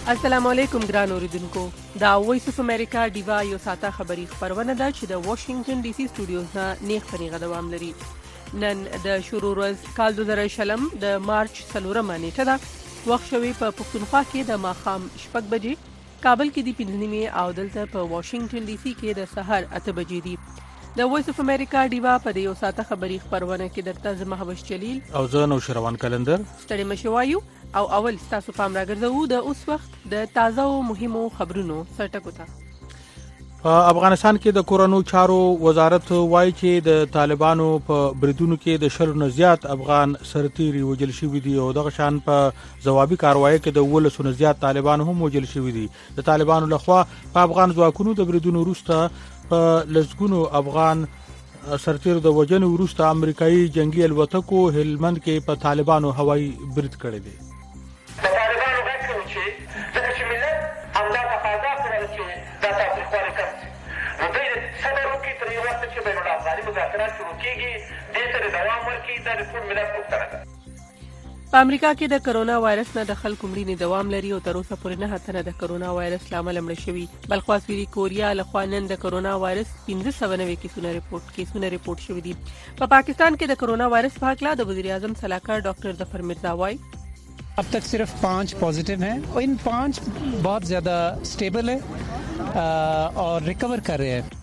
السلام علیکم ګران اوریدونکو دا وایس اف امریکا دیوا یو ساته خبری خبرونه ده چې د واشنگټن ډي سي سټوډیوز نه نیغ پنیغه دوام لري. نن د شروع ورځ کال 2020 د مارچ 4 نیټه ده. وخت شوی په پښتونخوا کې د ماښام 6 بجې، کابل کې د 5 نیمې او دلته په واشنگټن ډي سي کې د سحر 8 بجې دي. د وایس اف امریکا دیوا په یو ساته خبری خبرونه کې درته زما حبش جلیل او زه نو شروان کلندر ستړي مشوایو او اول تاسو پام راګرځو د اوس وخت د تازه او مهمو خبرونو سرټکو ته. په افغانستان کې د کورونو چارو وزارت وایي چې د طالبانو په بریدونو کې د 10 نه زیات افغان سرتیري وژل شوي دي او دغه شان په ځوابي کاروایی کې د 19 نه زیات طالبان هم وژل شوي دي. د طالبانو لخوا په افغان ځواکونو د بریدونو وروسته په لسګونو افغان سرتیرو د وژنې وروسته امریکایي جنگي الوتکو هلمند کې په طالبانو هوایي برید کړی دی. په امریکا کې د کرونا وایرس نه د خلکو مړینې دوام لري او تر اوسه پورې 9 تنه د کرونا وایرس لامل مړ شوي. بلخوا سویلي کوریا لخوا نن د کرونا وایرس 1590 کیسونه ریپورټ شوي دي. په پاکستان کې د کرونا وایرس په اړه د وزیر اعظم سلاکار ډاکټر ظفر مرزا وايي अब तक सिर्फ 5 पॉजिटिव हैं और इन 5 बहुत ज़्यादा स्टेबल है और रिकवर कर रहे हैं.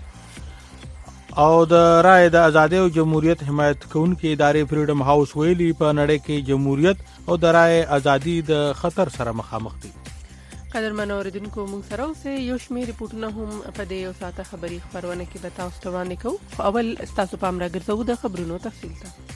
او د رای د ازادي او جمهوریت حمایت کوونکې ادارې فریډم هاوس ویلي په نړۍ کې جمهوریت او د رای ازادي د خطر سره مخامخ دي. قدرمن اوریدونکو موږ سره اوسه یو شمېر ریپورتونه هم په دې یو ساته خبری خبرونه کې به تاسو ته وړاندې کوو. اول تاسو پام راګرځو د خبرونو تفصیل ته.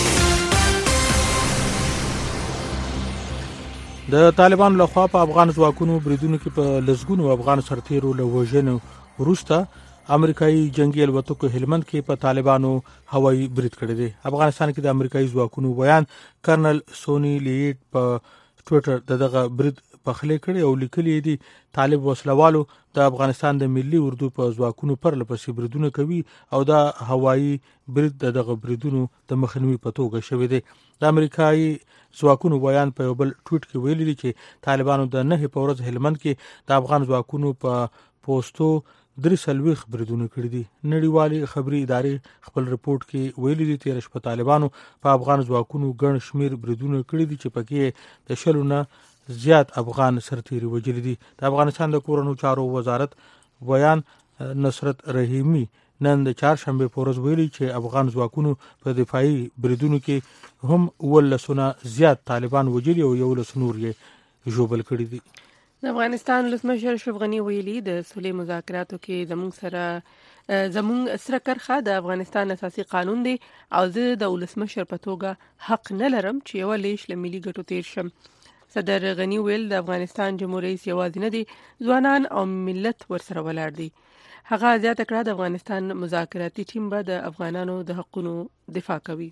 د طالبانو لخوا په افغان ځواکونو بریدونو کې په لسګونو افغان سرتیرو له وژنې وروسته امریکایي جنگي الوتکو هلمند کې په طالبانو هوایي برید کړی دی. افغانستان کې د امریکایي ځواکونو بیان کرنل سونی لیټ په ټوئیټر دغه برید پخلی کړی او لیکلی دی طالب وسلوالو د افغانستان د ملي اردو په ځواکونو پر لپسې بریدونه کوي او د هوایي برید دغه بریدونو د مخنیوي په توګه شوی دی. د امریکایي ځواکونو بیان په یو بل ټویټ کې ویلي دی چې طالبانو د 9 په ورځ هلمند کې د افغان ځواکونو په پوسټو 3 بریدونه کړي دي. نړیوالې خبري ادارې خپل رپورت کې ویلي دي تیر شپه طالبانو په افغان ځواکونو ګڼ شمیر بریدونه کړي دي چې پکې د 10 نه زیات افغان سرتیري وژلي دي. د افغانستان د کورونو چارو وزارت بیان نصرت رحیمی نن د چهارشنبه په ورځ ویلي چې افغان ځواکونو په دفاعي بریدونو کې هم 19 نه زیات طالبان وژلي او 11 نور یې ژوبل کړي دي. د افغانستان ولسمشر اشرف غني ویلي د صلح مذاکراتو کې زموږ سره کرخه د افغانستان اساسي قانون دی او زه د ولسمشر په توګه حق نه لرم چې یو لیش له ملي ګټو تیر شم. صدر غني ویل د افغانستان جمهور رئیس یوازې نه دی، ځوانان او ملت ورسره ولاړ دي. هغه زیاته کړه د افغانستان مذاکراتي ټیم به د افغانانو د حقوقو دفاع کوي.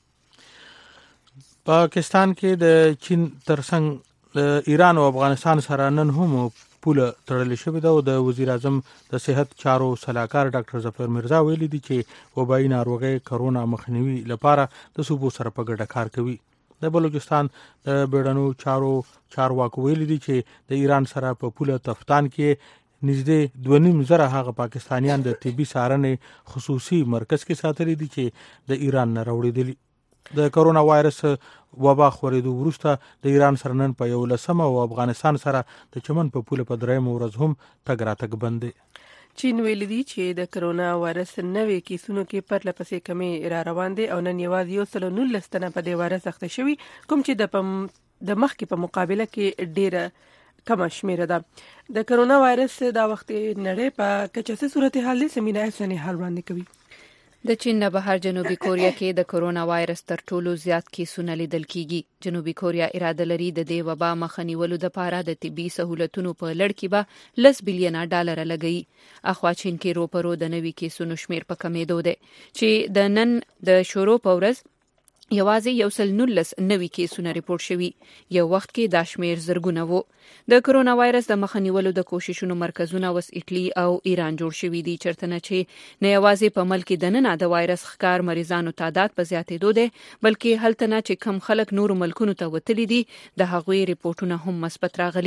پاکستان کې د چین ترڅنګ ایران او افغانستان سره نن هم پوله تړلې شوې ده او د وزیر اعظم د صحت چارو سلاکار ډاکټر ظفر مرزا ویلي دي چې وبایي ناروغي کرونا مخنیوي لپاره د صوبو سره په ګډه کار کوي. د بلوچستان د بیړنیو چارواکو ویلي دي چې د ایران سره په پوله تفتان کې نږدې 2.5 هغه پاکستانیان د طبي څارنې خصوصي مرکز کې ساتلي دي چې د ایران نه راوړي. د کرونا وایرس وبا خورېدو وروسته د ایران سره نن په 11 او افغانستان سره د چمن په پوله په 3 ورځ هم تګ راتګ بند دی. چین ویلي دی چې د کرونا وایرس 9 کیسونو کې پرله پسې کمی را روان دي او نن یوازې 19 تنه په دې وایرس اخته شوي، کوم چې د مخکې په مقابله کې ډیره کم شمیره ده. د کرونا وایرس دا وخت نړۍ په کچه صورتحال دي سمینه افسانه حال وړاندې کوي. د چین نه بهر جنوبي کوریا کې د کرونا وایرس تر ټولو زیات کیسونه لیدل کیږي. جنوبي کوریا اراده لري د دې وبا مخه نیولو لپاره د طبي سہولتونو په لړ کې به $10 بلین لګوي. اخوا چین کې روپرو د نوي کیسونو شمیر په کمیدو دی چې د نن د شروع په ورځ یوازې 19 نوي کیسونه ریپورت شوي. یو وخت کې دا شمیر زرګونه وو. د کرونا وایرس د مخه نیولو د کوششونو مرکزونه وس ایټلی او ایران جوړ شوي دي، چرته نه چې نه یوازې په ملک د نن د وایرس ښکار مریضانو تعداد په زیاتېدو دی، بلکې هلته نه چې کم خلک نور ملکونو ته وتلي دي د هغوی ریپورتونه هم مثبت راغلي.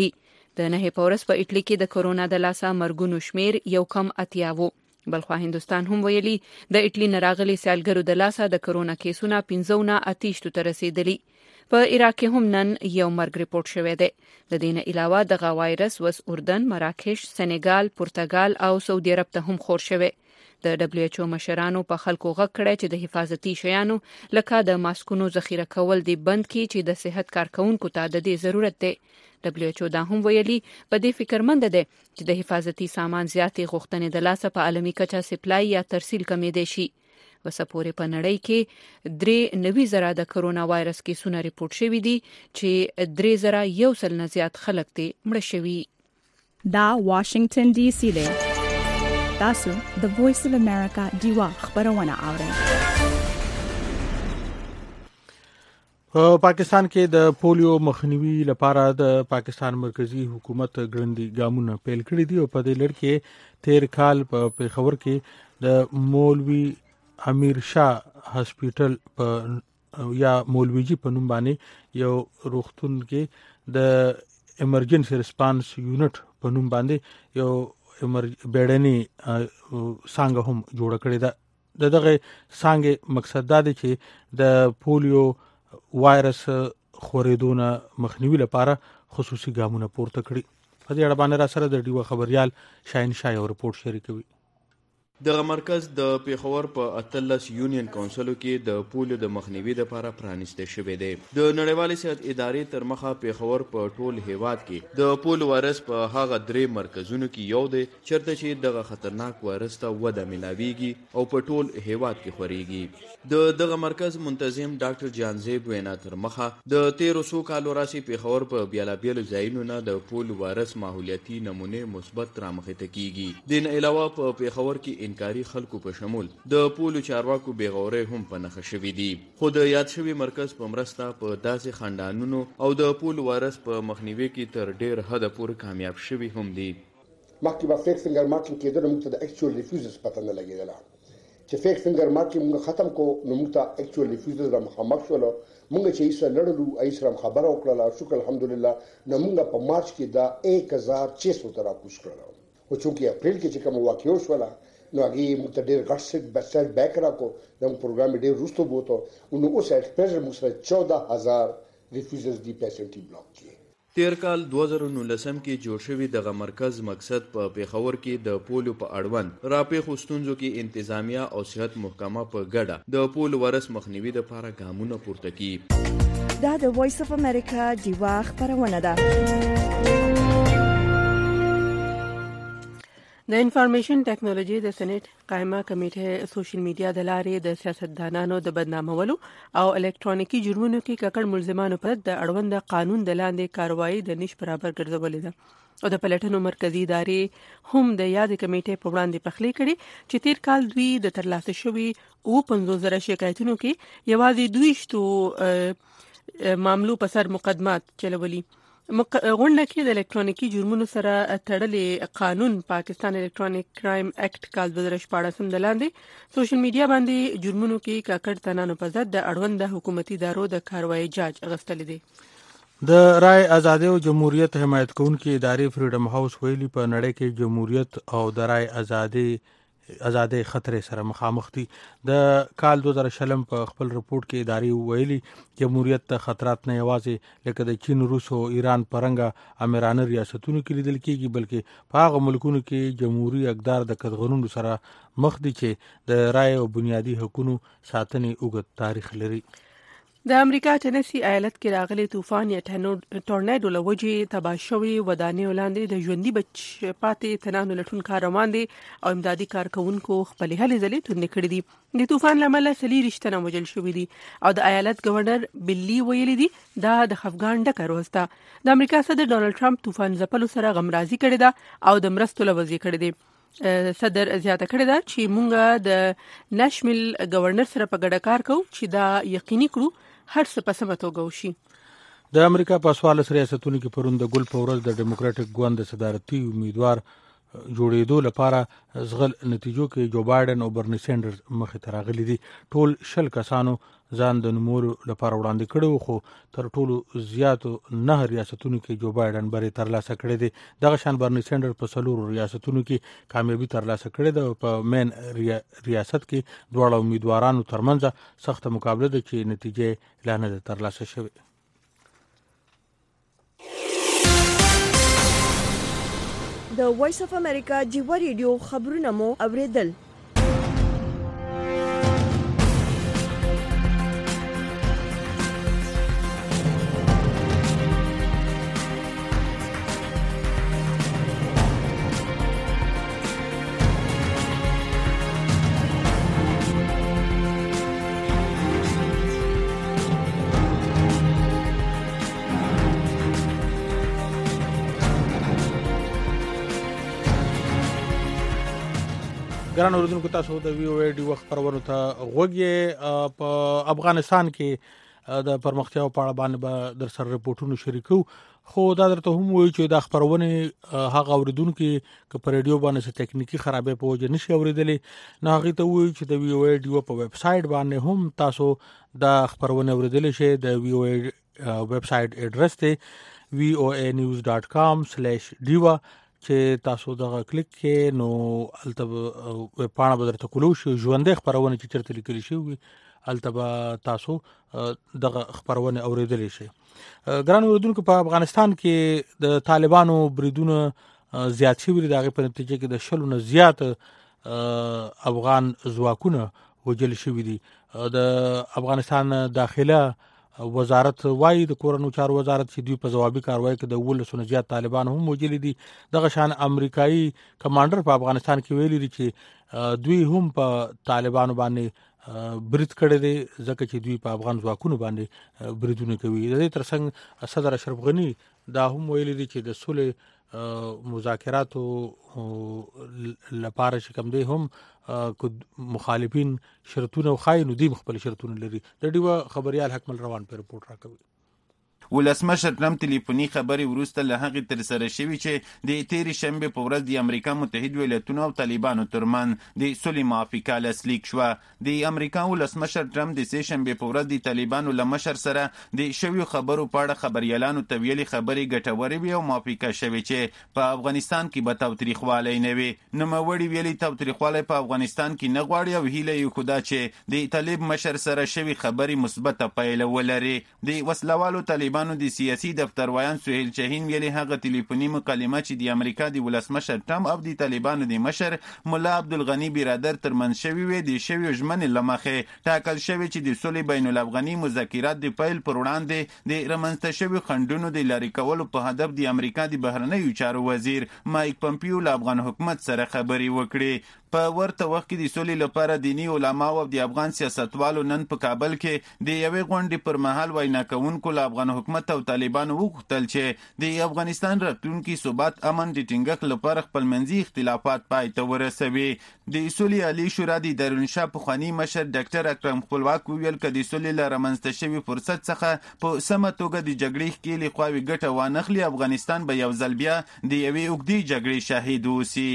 د 9 پورس په اټلی کې د کرونا د لاسه مرګونو شمیر یو کم 80 وو. بلخوا هندستان هم ویلي د اټلی نراغلي سیالګرو د لاسه د کرونا کیسونه 15 ته رسیدلي. په عراق کې هم نن یو مرګ ریپورت شوی دی. د دې نه علاوه دغه وایرس وس اردن، مراکش، سنگال، پرتګال او سعودي عرب ته هم خور شوی. د WHO مشرانو په خلکو غږ کړی چې د حفاظتي شیانو لکه د ماسکونو ذخیره کول دی بند کړي چې د صحت کارکونکو ته د دې ضرورت دی. WHO دا هم ویلي په دې فکرمند ده چې د حفاظتي سامان زیاتې غوښتنې د لاسه په عالمي کچه سپلای یا ترسیل کمیدي شي. وسپورې په نړۍ کې 3,900 د کرونا وایرس کیسونه ریپورت شوي دي چې 3,000 نه زیات خلک دي مړه شوي. دا واشنگټن ډي سي دی. تاسو د وایس اف امریکا دیوا خبرونه اورئ. په پاکستان کې د پولیو مخنیوي لپاره د پاکستان مرکزی حکومت ګړندی ګامونه پیل کړي دي او په دې لړ کې تیر کال په پېښور کې د مولوي امیر شاه هاسپټل په یا مولویجی په نوم باندې یو روغتون کې د ایمرجنسي ریسپانس یونټ په نوم باندې یو بیړنی څنګه هم جوړ کړی ده. دغه څنګه مقصد دا دی چې د پولیو وایرس خورېدونه مخنیوي لپاره خصوصي ګامونه پورته کړي. په دې اړه باندې را سره د ډیو خبريال شاهین شاه یو رپورت شریکوي. دغه مرکز د پیښور په 18 یونین کونسلو کې د پولیو د مخنیوي لپاره پرانیسته شوی دی. د نړیوال صحت ادارې تر مخه پیښور په ټول هیواد کې د پولیو وایرس په هغه 3 مرکزونو کې یو دی چرته چې دغه خطرناک وایرس ته وده ملاويږي او په ټول هیواد کې خوريږي. دغه مرکز منتظم ډاکټر جانزیب وینا تر مخه د 1300 کالو راسي پیښور په بیلابیل ځایونو نه د پولیو وایرس ماحولیاتي نمونه مثبت رامخته کیږي. دین علاوه په پیښور کې انکاري خلکو په شمول د پولیو چارواکو بیغوري هم په نخښه شوی دي. خو د یاد شوی مرکز په مرسته په داسې خاندانونو او د پولیو وایرس په مخنیوي کې تر ډیر حد پورې کامیاب شوی هم دي. مخکې به فیک فنګر مارکینګ کېدل موږ ته د اکچوال ریفیوزز پته نه لګېدله چې فیک فنګر مارکینګ موږ ختم کو نو موږ ته اکچوال ریفیوزز را مخامخ شولو. موږ چې ایسه لړلو ایسه خبره وکړه شکر الحمدلله نو موږ په مارچ کې دا 1600 تر کوشش کړو. او چې اپریل کې چې کوم واقعو شوله نو هغه موږ ته ډېر غټ سیټ بیک راکو. د پروګرام ډېر وروسته بوته نو اوس ایکسپریشن موږ سره 14000 ریفیوزز دی پیشنټي بلاک کړي. تیر کال 2019 کې جوړ شوی دغه مرکز مقصد په پیښور کې د پولیو په اړوند راپېښو ستونزو کې انتظامیه او صحت محکمه په ګډه د پولیو وایرس مخنیوي لپاره ګامونه پورته کړي. دا د وایس اف امریکا دیوا خبرونه ده. د انفارمیشن ټیکنالوژي د سېنات قائمه کمیټه سوشل میډیا د لارې د سیاستدانانو د بدنامولو او الکترونیکي جرمونو کې ککړ ملزمانو پر د اړوند قانون د لاندې کاروایی د نش برابر ګرځولې ده او د پلټنو مرکزی ادارې هم د یاد کمیټې په وړاندې پخلی کړي چې تیر کال دوی د ترلاسه شوی او 15000 شکایتونو کې یوازې 200 معاملو په سر مقدمات چلولي. غونډه کې د الکترونیکي جرمونو سره تړلې قانون پاکستان الکترونیک کرایم اکټ کال 2014 د لاندې سوشل میډیا باندې جرمونو کې کاکړ تنانو په ضد د اړوند حکومتي ادارو د کاروایی جاج اغستل دي. د رای ازادي او جمهوریت حمایت کوونکې ادارې فریډم هاوس ویلي په نړۍ کې جمهوریت او د رای ازادي خطرې سره مخامخ دي. د کال 2020 په خپل رپورت کې ادارې ویلي جمهوریت ته خطرات نه یوازې لکه د چین، روس او ایران پرنګه امیرانه ریاستونو کې لیدل کېږي بلکې په هغه ملکونو کې جمهوریت اقدار د قدغنونو سره مخ دي چې د رای او بنیادي حقوقو ساتنې اوږد تاریخ لري. د امریکا ټنسی ایالت کې راغلي طوفان یا ټورناډو له وجې تباه شوي ودانیو لاندې د ژوندي بچ پاتې تنانو لټون کار روان دي او امدادي کارکونکو خپلې هلې ځلې توندې کړې دي. د طوفان له امله 40 تنه وژل شوي دي او د ایالت گورنر بلی ویلي دي دا د خفګان ډکه ورځ ده. د امریکا صدر ډونالد ټرمپ طوفان ځپلو سره غمرازي کړې ده او د مرستو لوځي کړې دي. صدر زیاته کړې ده چې مونږ د نېشنل گورنر سره په ګډه کار کوو چې دا یقیني کړو هر څه په سمه توګه وشي. د امریکا په 14 ریاستونو کې پرون د ګل په ورځ د ډیموکراټک ګوند صدارتي امیدوار جوړېدو لپاره زغل نتیجو کې جو بایدن او برني سینډرز مخې ته راغلي دي. ټول 10 کسانو ځان د نومولو لپاره وړاندې کړو، خو تر ټولو زیاتو 9 ریاستونو کې جو بایدن بری ترلاسه کړی دی. دغه شان برني سینډر په 4 ریاستونو کې کامیابی ترلاسه کړې ده. په مین ریاست کې دواړه امیدوارانو ترمنځ سخت مقابله ده چې نتیجه لا نه ده ترلاسه شوې. د وایس اف امریکا جیوا ریډیو خبرونه مو اوریدل. ګران اوریدونکو، تاسو د وی او ای ډي وخت خبرونو ته غوږی. په افغانستان کې د پرمختیاو په اړه باندې در سره رپورټونه شریکو، خو دا درته هم وایي چې د خبرونه هغه اوریدونکو چې په ریډیو باندې څه ټکنیکی خرابې په وجه نشي اوریدلې، نه هغه ته وایي چې د وی او ای ډي په ویب سټ باندې هم تاسو د خبرونه اوریدل شئ. د وی او ای ویب سټ اډرس دی voanews.com/diva چې تاسو دغه کلیک کې نو الته پاڼه به درته کولو شي ژوندۍ خبرونه چې چیرته لیکل شوي الته به تاسو دغه خبرونه اوریدلی شي. ګران اوریدونکو، په افغانستان کې د طالبانو بریدونه زیات شوي دي. د هغې په نتیجه کې د 100 نه زیات افغان ځواکونه وژل شوي دي. د افغانستان داخله وزارت وايي، د کورنو چارو وزارت، چې دوی په ځوابي کاروایی کې د 19 نه زیات طالبان هم وژلي دي. دغه شان امریکایي کمانډر په افغانستان کې ویلي دي چې دوی هم په طالبانو باندې برید کړی دی، ځکه چې دوی په افغان ځواکونو باندې بریدونه کوي. د دې ترڅنګ صدر اشرف غني دا هم ویلي دي چې د صلح مذاکراتو لپاره چې کوم دی هم مخالفین شرطونه خای نو دی خپل شرطونه لري. د ډیوه خبريال حکمل روان په رپورت راکوي. ولسمشر ټرمپ ټلیفوني خبري وروسته له هغې تر سره شوي چې د تیرې شنبې په ورځ د امریکا متحد ایالتونو او طالبانو ترمنځ د صلح موافقه لاسلیک شوه. د امریکا ولسمشر ټرمپ د سې شنبې په ورځ د طالبانو له مشر سره د شویو خبرو په اړه خبريالانو ته ویلي خبرې ګټورې وي او موافقه شوې چې په افغانستان کې به تاوتریخوالی نه وي. نوموړي ویلي تاوتریخوالی په افغانستان کې نه غواړي او هیله یې خو دا چې د طالب مشر سره شوي خبرې مثبته پایله ولري. د وسلوالو طالبانو د سیاسي دفتر ویان سهیل شاهین ویلي هغه ټلیفوني مکالمه چې د امریکا د ولسمشر ټرمپ او د طالبانو د مشر ملا عبدالغني برادر ترمنځ شوي وي د شویو ژمنې له مخې ټاکل شوی چې د صلح بین الافغاني مذاکرات د پیل پر وړاندې د رامنځته شویو خنډونو د لرې کولو په هدف د امریکا د بهرنیو چارو وزیر مایک پمپیو له افغان حکومت سره خبرې وکړې. په ورته وخت کې د صلح لپاره دینی علماو او د افغان سیاستوالو نن په کابل کې د یوې غونډې پر مهال وینا کوونکو له افغان حکومت او طالبانو وغوښتل چې د افغانستان راتلونکي ثبات امن د ټینګښت لپاره خپلمنځي اختلافات پای ته ورسوي. د صلح عالی شورا د دارالانشا پخواني مشر ډاکټر اکرم خپلواک وویل که د صلح له رامنځته شوي فرصت څخه په سمه توګه د جګړې ښکېلې خواوې ګټه وانخلي، افغانستان به یو ځل بیا د یوې اوږدې جګړې شاهد اوسي.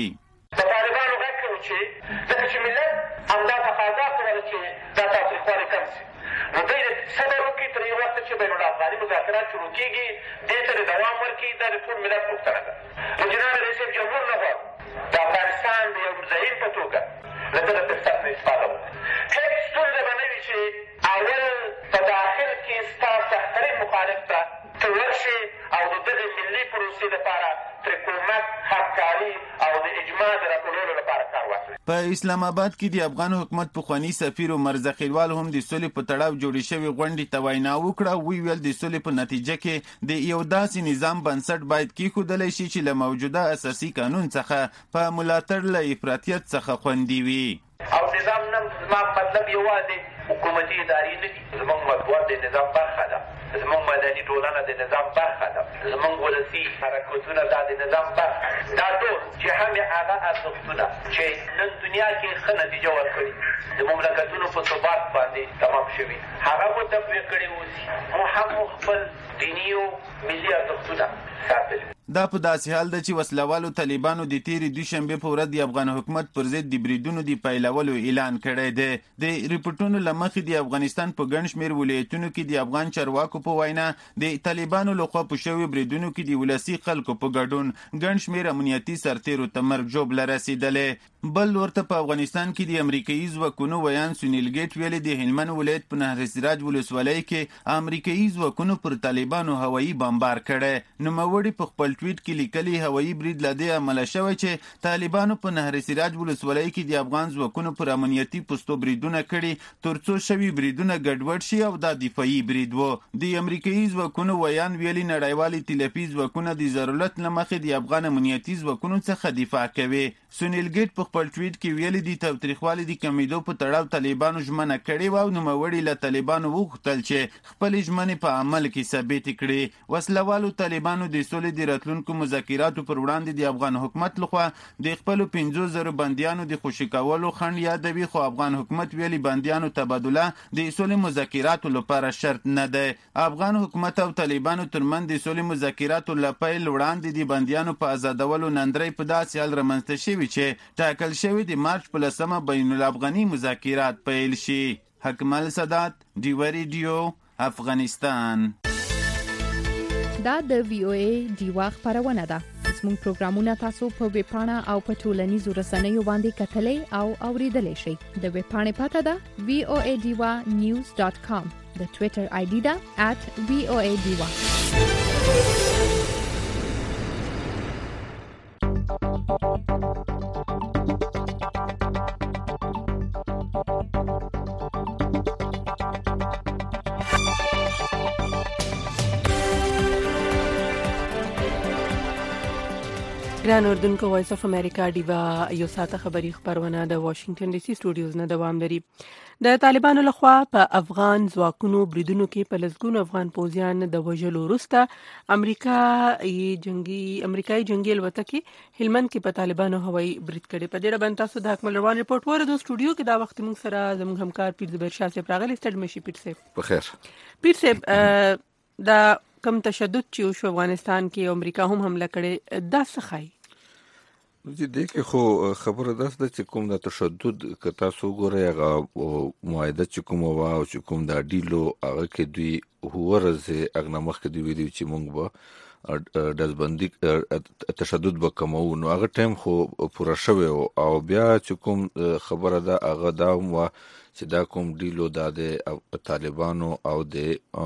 ځکه چې ملت همدا تقاضا کوله چې دا تاوتریخوالی کم شي، نو دوی صبر وکړي تر یو وخته چې بین الافغاني مذاکرات شروع کېږي، دې ته د دوام ورکړي. دا د ټول ملت پوښتنه ده. نو جناب رئیس جمهور نه غواړو د افغانستان د یو مزین په توګه له دغه فرصت نه استفاده وکړو. هېڅ ستونزه به نه وي چې اول په داخل کې ستا سخترین مخالف ته ته ورشي او د دغې ملي پروسې لپاره ترې کومک، همکاري او د اجماع د راټولولو لپاره کار واخلي. په اسلام آباد کې د افغان حکومت پخواني سفیر عمر ذخیروال هم د صلح په تړاو جوړې شوې غونډې ته وینا وکړه. ویل د صلح په نتیجه کې د یو داسې نظام بنسټ باید کېښودلی شي چې له موجوده اساسي قانون څخه په ملاتړ له افراطیت څخه خوندي وي. او نظام نه زما مطلب یوازې حکومتي ادارې نه دي. زموږ مطبوعات د نظام برخه ده، زموږ مدني ټولنه د نظام برخه ده، زموږ ولسي حرکتونه دا د نظام برخه ده. دا ټول چې هم هغه ارزښتونه چې نن دنیا کې ښه نتیجه ورکړي د مملکتونو په ثبات باندې تمام شوي هغه مو تطبیق کړي اوسي. مو هم خپل دیني او ملي ارزښتونه ساتلي. دا په داسې حال ده چې وسلوالو طالبانو د تیرې دوشنبې په ورځ د افغان حکومت پر ضد د بریدونو د پیلولو اعلان کړی دی. د ریپورټونو له مخې د افغانستان په ګڼ شمېر ولایتونو کې د افغان چارواکو په وینا د طالبانو لخوا په شویو بریدونو کې د ولسي خلکو په ګډون ګڼ شمېر امنیتي سرتیرو ته مرګ ژوبله رسېدلې. بل ورته په افغانستان کې د امریکایي ځواکونو ویان سونیل ګیټ ویلي د هلمند ولایت په نهر سراج ولسوالۍ کې امریکایي ځواکونو پر طالبانو هوایي بمبار کړی. نوموړي په خپل ټویټ کې لیکلي هوایي برید له دې امله شوی چې طالبانو په نهر سراج ولسوالۍ کې د افغان ځواکونو پر امنیتي پوستو بریدونه کړي ترڅو شوي بریدونه ګډوډ شي او دا دفاعي برید و. د امریکایي ځواکونو ویان ویلي نړیوال ائتلافي ځواکونه د ضرورت له مخې د افغان امنیتي ځواکونو څخه دفاع کوي. سونیل ګیټ په خپل ټویټ کې ویلي د تاوتریخوالي د کمیدو په تړاو طالبانو ژمنه کړې وه او نوموړي له طالبانو وغوښتل چې خپلې ژمنې په عمل کې ثابتې کړي. وسلوالو طالبانو د سولې د راتلونکو مذاکراتو پر وړاندې د افغان حکومت لخوا د خپلو 50,000 بندیانو د خوشي کولو خنډ یادوي، خو افغان حکومت ویلي بندیانو تبادله د سولې مذاکراتو لپاره شرط نه دی. افغان حکومت او طالبانو ترمنځ د سولې مذاکراتو له پیل وړاندې د بندیانو په آزادولو نندرې په داسې حال رامنځته شوي چې ټاکل شوی د مارچ په 10 بین الافغاني مذاکرات پیل شي. حکمل سادات، ډیوه ریډیو، افغانستان. دا د VOA ډیوه خبرونه ده. زموږ پروګرامونه تاسو په ویب پاڼه او په ټولنیزو رسنیو باندې کتلې او اوریدلې شئ. د ویب پاڼې پته ده voadiwa.news.com. د ټوئیټر آی ډي ده @voadiwa. ګران اردوونکو، وایس اف امریکا ډیوا یو ساعته خبری خبرونه د واشنگټن ډي سي سټوډیوز نه دوام لري. د طالبانو لخوا په افغان ځواکونو بریدونو کې په لسګونو افغان پوځیان د وژلو وروسته امریکایي جنگي الوتکې هلمند کې په طالبانو هوایي برید کړي. په دې اړه باندې تاسو د حکمل روان رپورټ ورته سټوډیو کې دا وخت موږ سره زموږ همکار پیر زبیر شاه صاحب راغلی. ستړي مشي پیر صاحب. بخیر. پیر صاحب، دا کم تشدد چې شو افغانستان کې امریکا هم حمله کړي، دا څه ښایي؟ دې کې خو خبره ده چې کوم د تشدد که تاسو وګورئ هغه معاهده چې کومه وه او چې کوم دا ډیلو هغه کې دوی ورځې هغه مخکې دوی ویلي چې موږ به ډزبندي تشدد به کمو، نو هغه ټایم خو پوره شوی او بیا چې کوم خبره ده هغه دا وه چې دا کوم ډیلو دا د طالبانو او د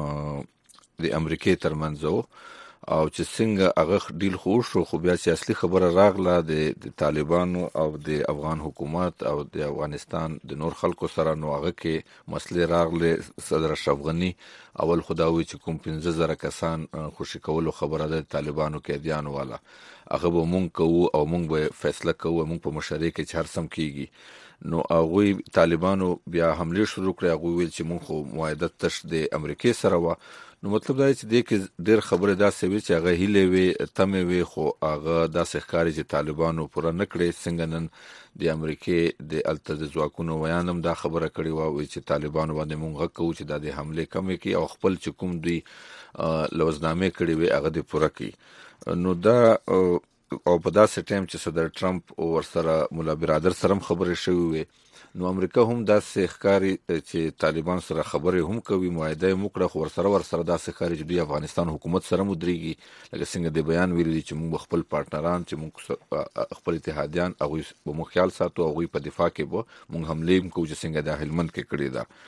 امریکای ترمنځ او چې څنګه هغه ډیل خو شو، خو بیا چې اصلي خبره راغله د طالبانو او د افغان حکومت او د افغانستان د نور خلکو سره، نو هغه کې مسلې راغله. صدر اشرف غنی اول خداوي چې کوم 15,000 کسان خوشي کولو خبره ده طالبانو کې دیانو والا هغه به مونږ کوو او مونږ به فیصله کوو، مونږ په مشارکت کې هر سم کیږي. نو هغه طالبانو بیا حمله شروع کړې. هغه ویل چې مونږ خو معاهده تش د امریکای سره و. نو مطلب دا چې د کې ډېر خبره دا سوي چې هغه هیله وي تمه وي، خو هغه داسې ښکاري چې طالبانو پوره نکړي. څنګه نن د امریکای د التز ځواکونو ویانم دا خبره کړې و چې طالبانو باندې مونږ کوو چې د حمله کمې کړي او خپل چې کوم دوی لوزنامه کړي وي هغه د پوره کړي. نو دا او په داسې ټایم چې صدر ټرمپ ورسره مولا برادر سره خبرې شوې وي، نو امریکا هم داسې ښکاري چې طالبان سره خبرې هم کوي، معاهده یې وکړه، خو ورسره داسې ښکاري چې دوی افغانستان حکومت سره مدريږي. لکه څنګه د بیان ویلي چې موږ خپل پارتنران چې موږ خپل اتحادیان هغه به مو خیال ساتو، هغه په دفاع کې به موږ حمله کوو چې څنګه د هلمند کې کړی دا.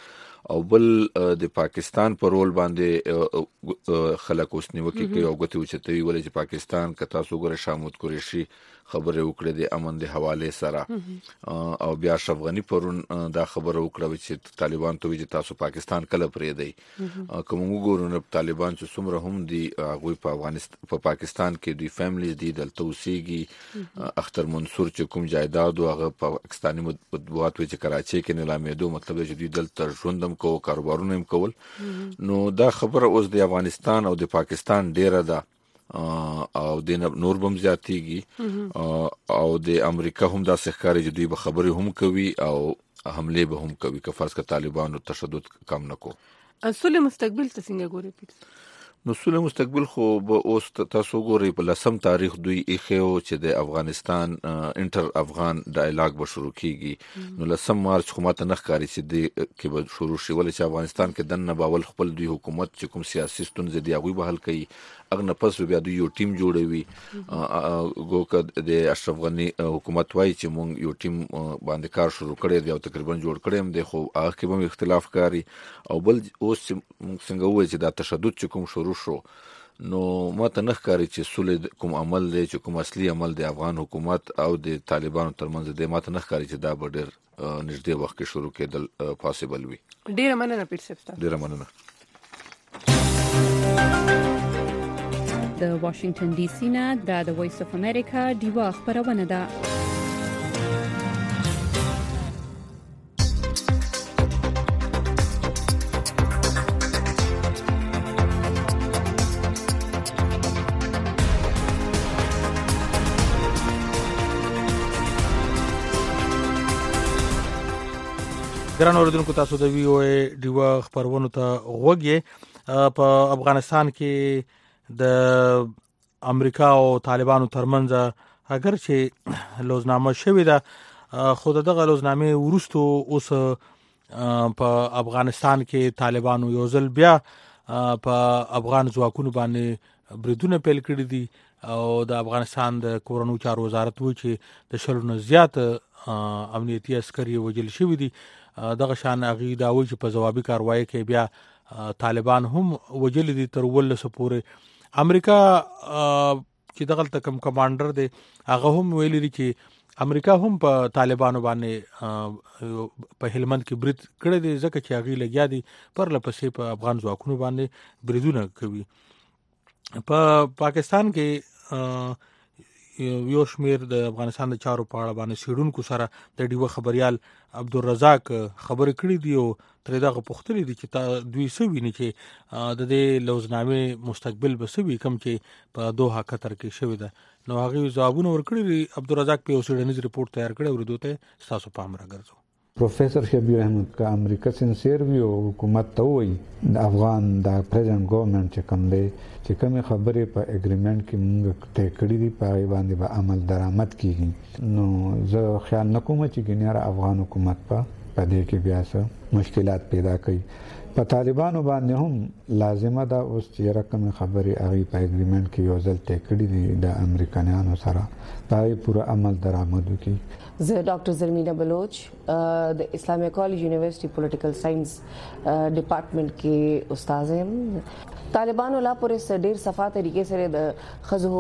او بل د پاکستان په رول باندې خلک اوس نیوکه کوي او غوته وچتوي ولې چې پاکستان کتا سو ګره شامت قریشي خبره وکړه د امن د حواله سره او بیا افغاني پرون دا خبره وکړه چې طالبان ته وی چې تاسو پاکستان کله پرې دی کوم وګورو طالبان چې څومره هم دي هغه په افغانستان په پاکستان کې دوی فیملی دي دلته اوسېږي اختر منصور چې کوم جایداد او هغه په پاکستاني مطبوعات چې کراچي کې نلامېدو مطلب چې دوی دلته ژوندم کو کاروبارونه هم کول نو دا خبره اوس د افغانستان او د پاکستان ډیره ده او د نور بم زیاتیږي او د امریکا هم دا ښکاري چې دوی به خبرې هم کوي او حمله به هم کوي که فرض کړه طالبانو تشدد کم نکو اصل مستقبل ته څنګه ګوري نو سول مستقبل خو به اوس تاسو ګورئ په لسم تاریخ دوی ایخو چې د افغانستان انټر افغان ډایلاګ به شروع کیږي نو لسم مارچ خو ماته نه ښکاري چې د کې به شروع شي ولې چې افغانستان کې دنه باول خپل دوی حکومت چې کوم سیاسي ستونزې دی هغه به حل کوي اغه پس بیا دوی یو ټیم جوړوي ګوکه د اشرف غنی حکومت وای چې مونږ یو ټیم باندې کار شروع کړی دی او تقریبا جوړ کړی هم دی خو هغه کې به اختلاف کاری او بل اوس څنګه وای چې دا تشدد چې کوم شروع شو نو ماته نه ښکاري چې سولې کوم عمل دی چې کوم اصلي عمل دی افغان حکومت او د طالبانو ترمنځ دی ماته نه ښکاري چې دا به ډېر نږدې وخت کې شروع کېدل پاسبل وي ډېر مننه پیرسپتا ډېر مننه د واشنگټن ډي سي نه د وایس اف امریکا دیوا خبرونه ده ګران اوریدونکو تاسو د وی او ای دیوا خبرونه ته غوږی په افغانستان کې د امریکا او طالبانو ترمنځ اگر چې لوزنامه شوې ده خو دغه لوزنامه ورستو اوس په افغانستان کې طالبانو یو ځل بیا په افغان ځواکونو باندې بریدونه پیل کړي دي او د افغانستان د کورونو چارو وزارت وایي چې د شلونو زیات امنیتي عسکري وژل شوي دي دغه شان اغي دا وایي چې په جوابي کاروایی کې بیا طالبان هم وژل دي تر ولس پورې امریکا چې دغه کم کمانډر دی هغه هم ویلي دي چې امریکا هم په طالبانو باندې په هلمند کې برید کړی دی ځکه چې هغه لګیا دي پر لپسې په افغان ځواکونو باندې بریدونه کوي په پاکستان کې یو شمیر د افغانستان د چارو په اړه باندې سیډونکو سره د ډیو خبريال عبدالرزاق خبرې کړې دي او تر دغه پوښتنې دي چې دوی سوي نه چې د دې لوزنامه مستقبل بسوي کم چې په دوه قطر کې شوی ده نو هغه جوابونه ورکړي عبدالرزاق په اوسېډنیز ریپورت تیار کړی ورته تاسو پام راګرځو پروفیسر شبیر احمد کا امریکا سنسیر وی او حکومت ته وی د افغان د پریزیدنت ګورنمنت چې کوم دی چې کوم خبرې په اګریمنت کې موږ ته کړی دي په باندې به عمل درآمد کیږي نو زه خیال نکوم چې ګنیره افغان حکومت په دې کې بیا څه مشکلات پیدا کړي په طالبانو باندې هم لازمه ده اوس چې رقم خبرې هغه په اګریمنت کې یو ځل ته کړی دي د امریکایانو سره دا پورا عمل درآمد وکړي زه ډاکټر زرمینه بلوچ د اسلامي کالج یونیورسيټي پولیټیکل ساينس ډپارټمنټ کې استاد یم طالبانو لا پورې ډېر صفه طریقې سره د خزو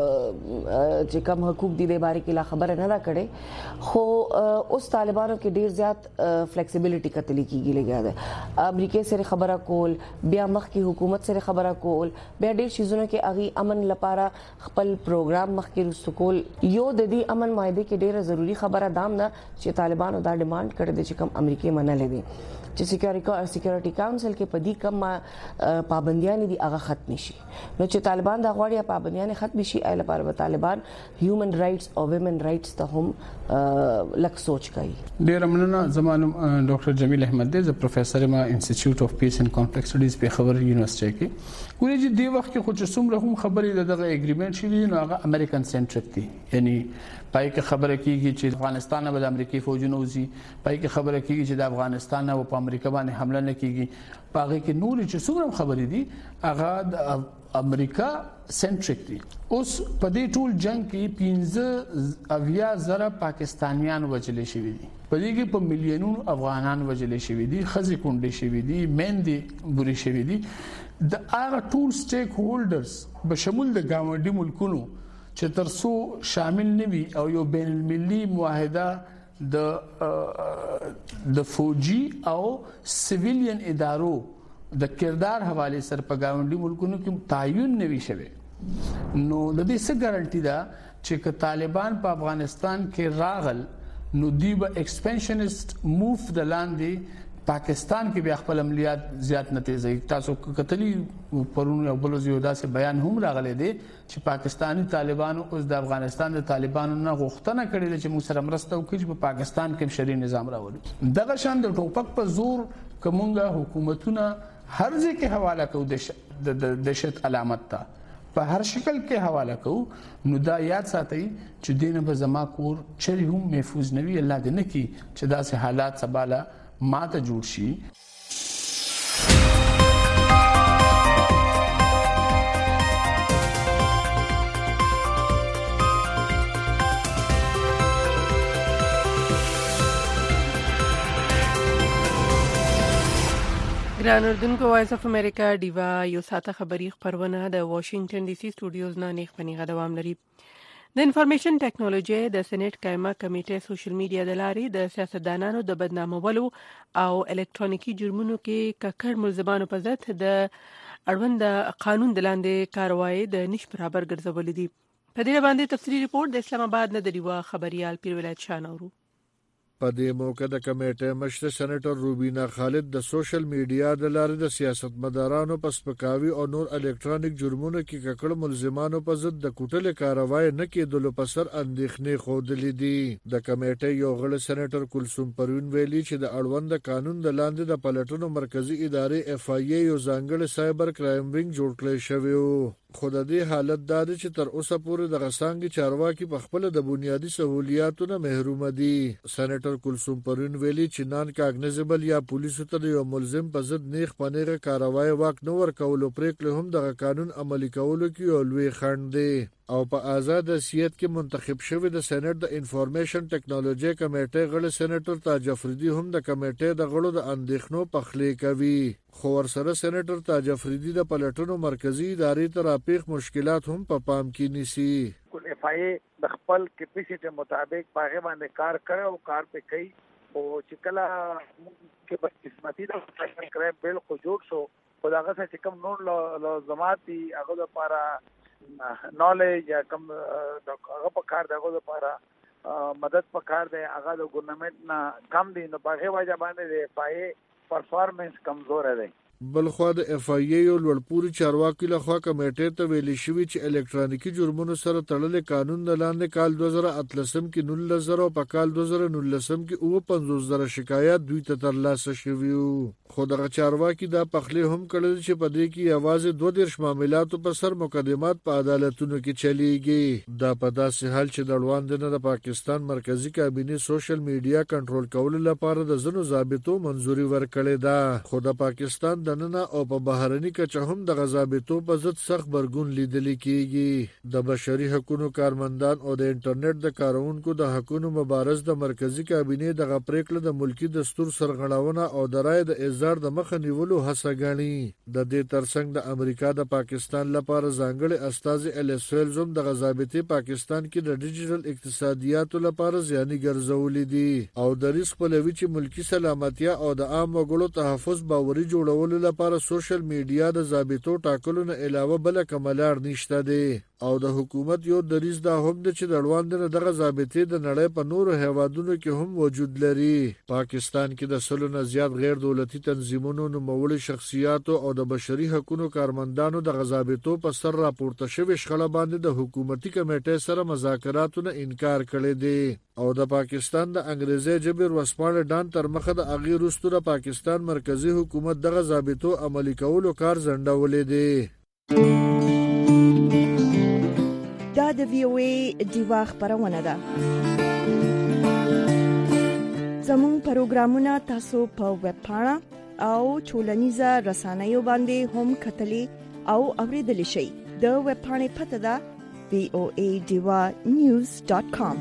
چې کوم حقوق دي د باره کې لا خبره نه دا کړي خو اوس طالبانو کې ډېر زیات فلیکسیبিলিټي کتل کیږي لګیا ده امریکای سره خبره کول بیا مخکې حکومت سره خبره کول بیا ډېر شیزونه کې اغي امن لپاره خپل پروګرام مخکې رسول یو د دې امن معاهده کې ډېر ضروری خبره دام نه چې طالبانو دا ډیماند کړی دی چې کوم امریکای منلې دي چې سکیورټي کونسل کې په دې کوم پابندیاں دي هغه ختم شي نو چې طالبان دا غواړي پابندیاں ختم شي ایله لپاره طالبان هیومن رائټس او ویمن رائټس ته هم لک سوچ کوي ډیر مننه زمانم ډاکټر جمیل احمد دی ز پروفیسور ما انسټیټیوټ اف پیس اینڈ کانفلکټ سټډیز په خبر یونیورسيټي کې ګوري چې دی وخت کې خو چې څومره هم خبرې دغه اګریمنت شوی نو هغه امریکن سنټریک دی یعنی پای کې خبره کیږي چې افغانستان نه د امریکای فوجونه وزي پای کې خبره کیږي چې د افغانستان او په امریکا باندې حمله نه کیږي پاغه کې نور چې څومره خبرې دي هغه امریکا سنټریک دي. اوس په دې ټول جنگ کې 15,000 پاکستانیان وژل شوي دي. په دې کې په میلیونونو افغانان وژل شوي دي، خزي کونډې شوي دي، میندې بوري شوي دي. د هغه ټول سټیک هولډرز بشمول د ګاونډي ملکونو چې ترڅو شامل نوي او یو بین المللي معاهده د فوجي او سیویلین ادارو د کردار حواله سره په گاونډي ملکونو کې تعین نوي شوی، نو د دې څه ګارانټي ده چې که طالبان په افغانستان کې راغل نو دی به ایکسپنشنست موف د لاندې پاکستان کې بیا خپل عملیات زیات نه تیزي. تاسو کتلی پرونی او بل زیو داسې بیان هم راغلی دی چې پاکستانی طالبانو اوس د افغانستان د طالبانو نه غوښتنه کړې چې موږ سره مرسته وکړي چې په پاکستان کې شری نظام راوړي. دغه شان د ټوپک په زور کومه حکومتونه هر ځای کې حواله کوي د دهشت علامت ته په هر شکل کې حواله کوو، نو دا یاد ساتئ چې دینه به زما کور چری هم محفوظ نوي. الله دې نه کړي چې داسې حالات سباله ماته جوړ شي. ګران اردوونکو، وایس اف امریکا ډیوا یو ساته خبری خبرونه د واشنگټن ډي سي سټوډیوز نه نیخ پنیغه دوام لري. د انفارمیشن ټیکنالوژي د سېنات قائمه کمیټه سوشل میډیا د لارې د سیاستدانانو د بدنامولو او الکترونیکی جرمونو کې ککړ ملزمانو په ضد د اړوند قانون د لاندې کاروایی د نش برابر ګرځولې دي. په دې باندې تفصیلی ریپورت د اسلام آباد نه د ډیوا خبريال پیر ولایت شانورو. په دې موقع د کمیټې مشر سېنیټر روبینا خالد د سوشل میډیا د لارې د سیاستمدارانو په سپکاوي او نور الکترونیک جرمونو کې ککړ ملزمانو په ضد د کوټلې کاروایی نه کېدلو په سر اندېښنې ښودلې دي. د کمیټې یو غړي سېنیټر کلثوم پروین ویلي چې د اړوند قانون د لاندې د پلټنو مرکزی ادارې اف آی ای یو ځانګړی سایبر کرایم وینګ جوړ کړی شوی و. خو د دې حالت دا دی چې تر اوسه پورې د غسانګي چارواکي په خپل د بنیادی سہولیاتو نه محروم دي. سېنیټر کلثوم پروین ویلي چې نان کاګنیزبل یا پولیسو ته یو ملزم په ضد نیغ پنیغه کاروایی واک نه ورکولو پریکړه هم د قانون عملی کولو کې یو لوی خنډ دی. او په آزاد حیثیت کې منتخب شوی د سېنات د انفارمیشن ټیکنالوژي کمیټې غړي سېنیټر تاج افریدي هم د کمیټې د غړو د اندېښنو پخلی کوي. خو ورسره سېنیټر تاج افریدي د پلټنو مرکزی ادارې ته راپیښ مشکلات هم په پام کې نیسي. اف آی ای د خپل کیپیسټي مطابق پاغه باندې کار کوي او کار په کوي او چې کله کې په قسمتي د سایبر کرایم بیل خو جوړ شو خو داغه چې کوم نور لازمات دي هغه لپاره نالج یا کوم هغه په کار دغه لپاره مدد په کار دی هغه د ګورنمنت نه کم دي نو په هغه وجه باندې د اف آی ای پرفارمنس کمزور دی. بلخوا د اف آی ای یو لوړپوړي چارواکي لخوا کمیټې ته ویلي شوی چې الکترونیکی جرمونو سره تړلې قانون د لاندې کال 2013 کې 19,000 او په کال 2019 کې 50,000 شکایات دوی ته ترلاسه شوي وو. خو دغه چارواکي دا پخلی هم کړل چې په دې کې یوازې 22 معاملاتو پر سر مقدمات په عدالتونو کې چلیږي. دا په داسې حال چې د وړاندې د پاکستان مرکزی کابینه سوشل میډیا کنټرول کولو لپاره د زنو ضابطو منځوري ورکړې ده. خو د پاکستان دننه او په بهرني کچه هم د غضابطو په ضد سخت برګون لیدل کیږي. د بشري حقوقو کارمندان او د انټرنیټ د کارونکو د حقوقو مبارز د مرکزی کابینه د غپریکله د ملکی دستور سرغړونه او د رای د د مخه نیولو هڅه غني. د دې ترڅنګ د امریکا د پاکستان لپاره ځانګړي استازي الیس ویلزم د غضابطي پاکستان کې د ډیجیټل اقتصادیاتو لپاره ځاني ګرځولې دي او د ریسک په لوي چې ملکی سلامتیا او د عام وګړو تحفظ باوري جوړولو لپاره سوشل میډیا د ضابطو ټاکلو نه علاوه بل کوملار نشته دي. او د حکومت یو دریز دا هم د چې د وړاندې دغه ضابطې د نړۍ په نورو هیوادونو کې هم موجود لري. پاکستان کې د سلو نه زیات غیر دولتي تنظیمونو نوموړي شخصیاتو او د بشري حقوقو کارمندانو د غضابطو په سر راپورته شوی شخړه باندې د حکومتي کمیټې سره مذاکراتو نه انکار کړی دی. او د پاکستان د انګریزي جبر وسپانه ډان تر مخه د اغیر وروسته د پاکستان مرکزی حکومت د غضابطو عملی کولو کار ځنډولې دی. دا د وی او ای ډیوا خبرونه ده. زموږ پروګرامونه تاسو په ویب پاڼه او ټولنیزه رسنیو باندې هم کتلې او اوریدل شي. د ویب پاڼې پته ده voadivanews.com.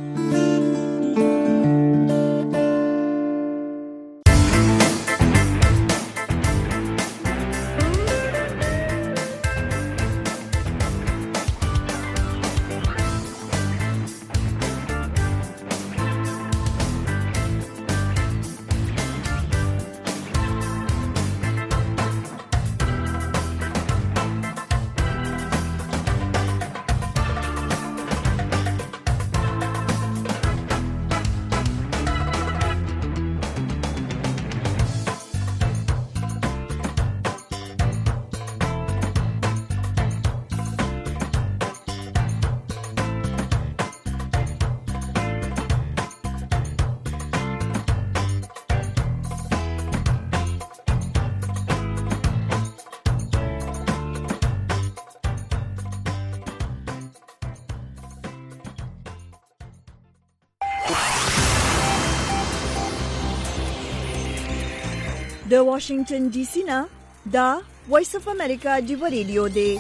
د واشنگټن ډي سي نه دا وایس اف امریکا ډیو ریډیو دی.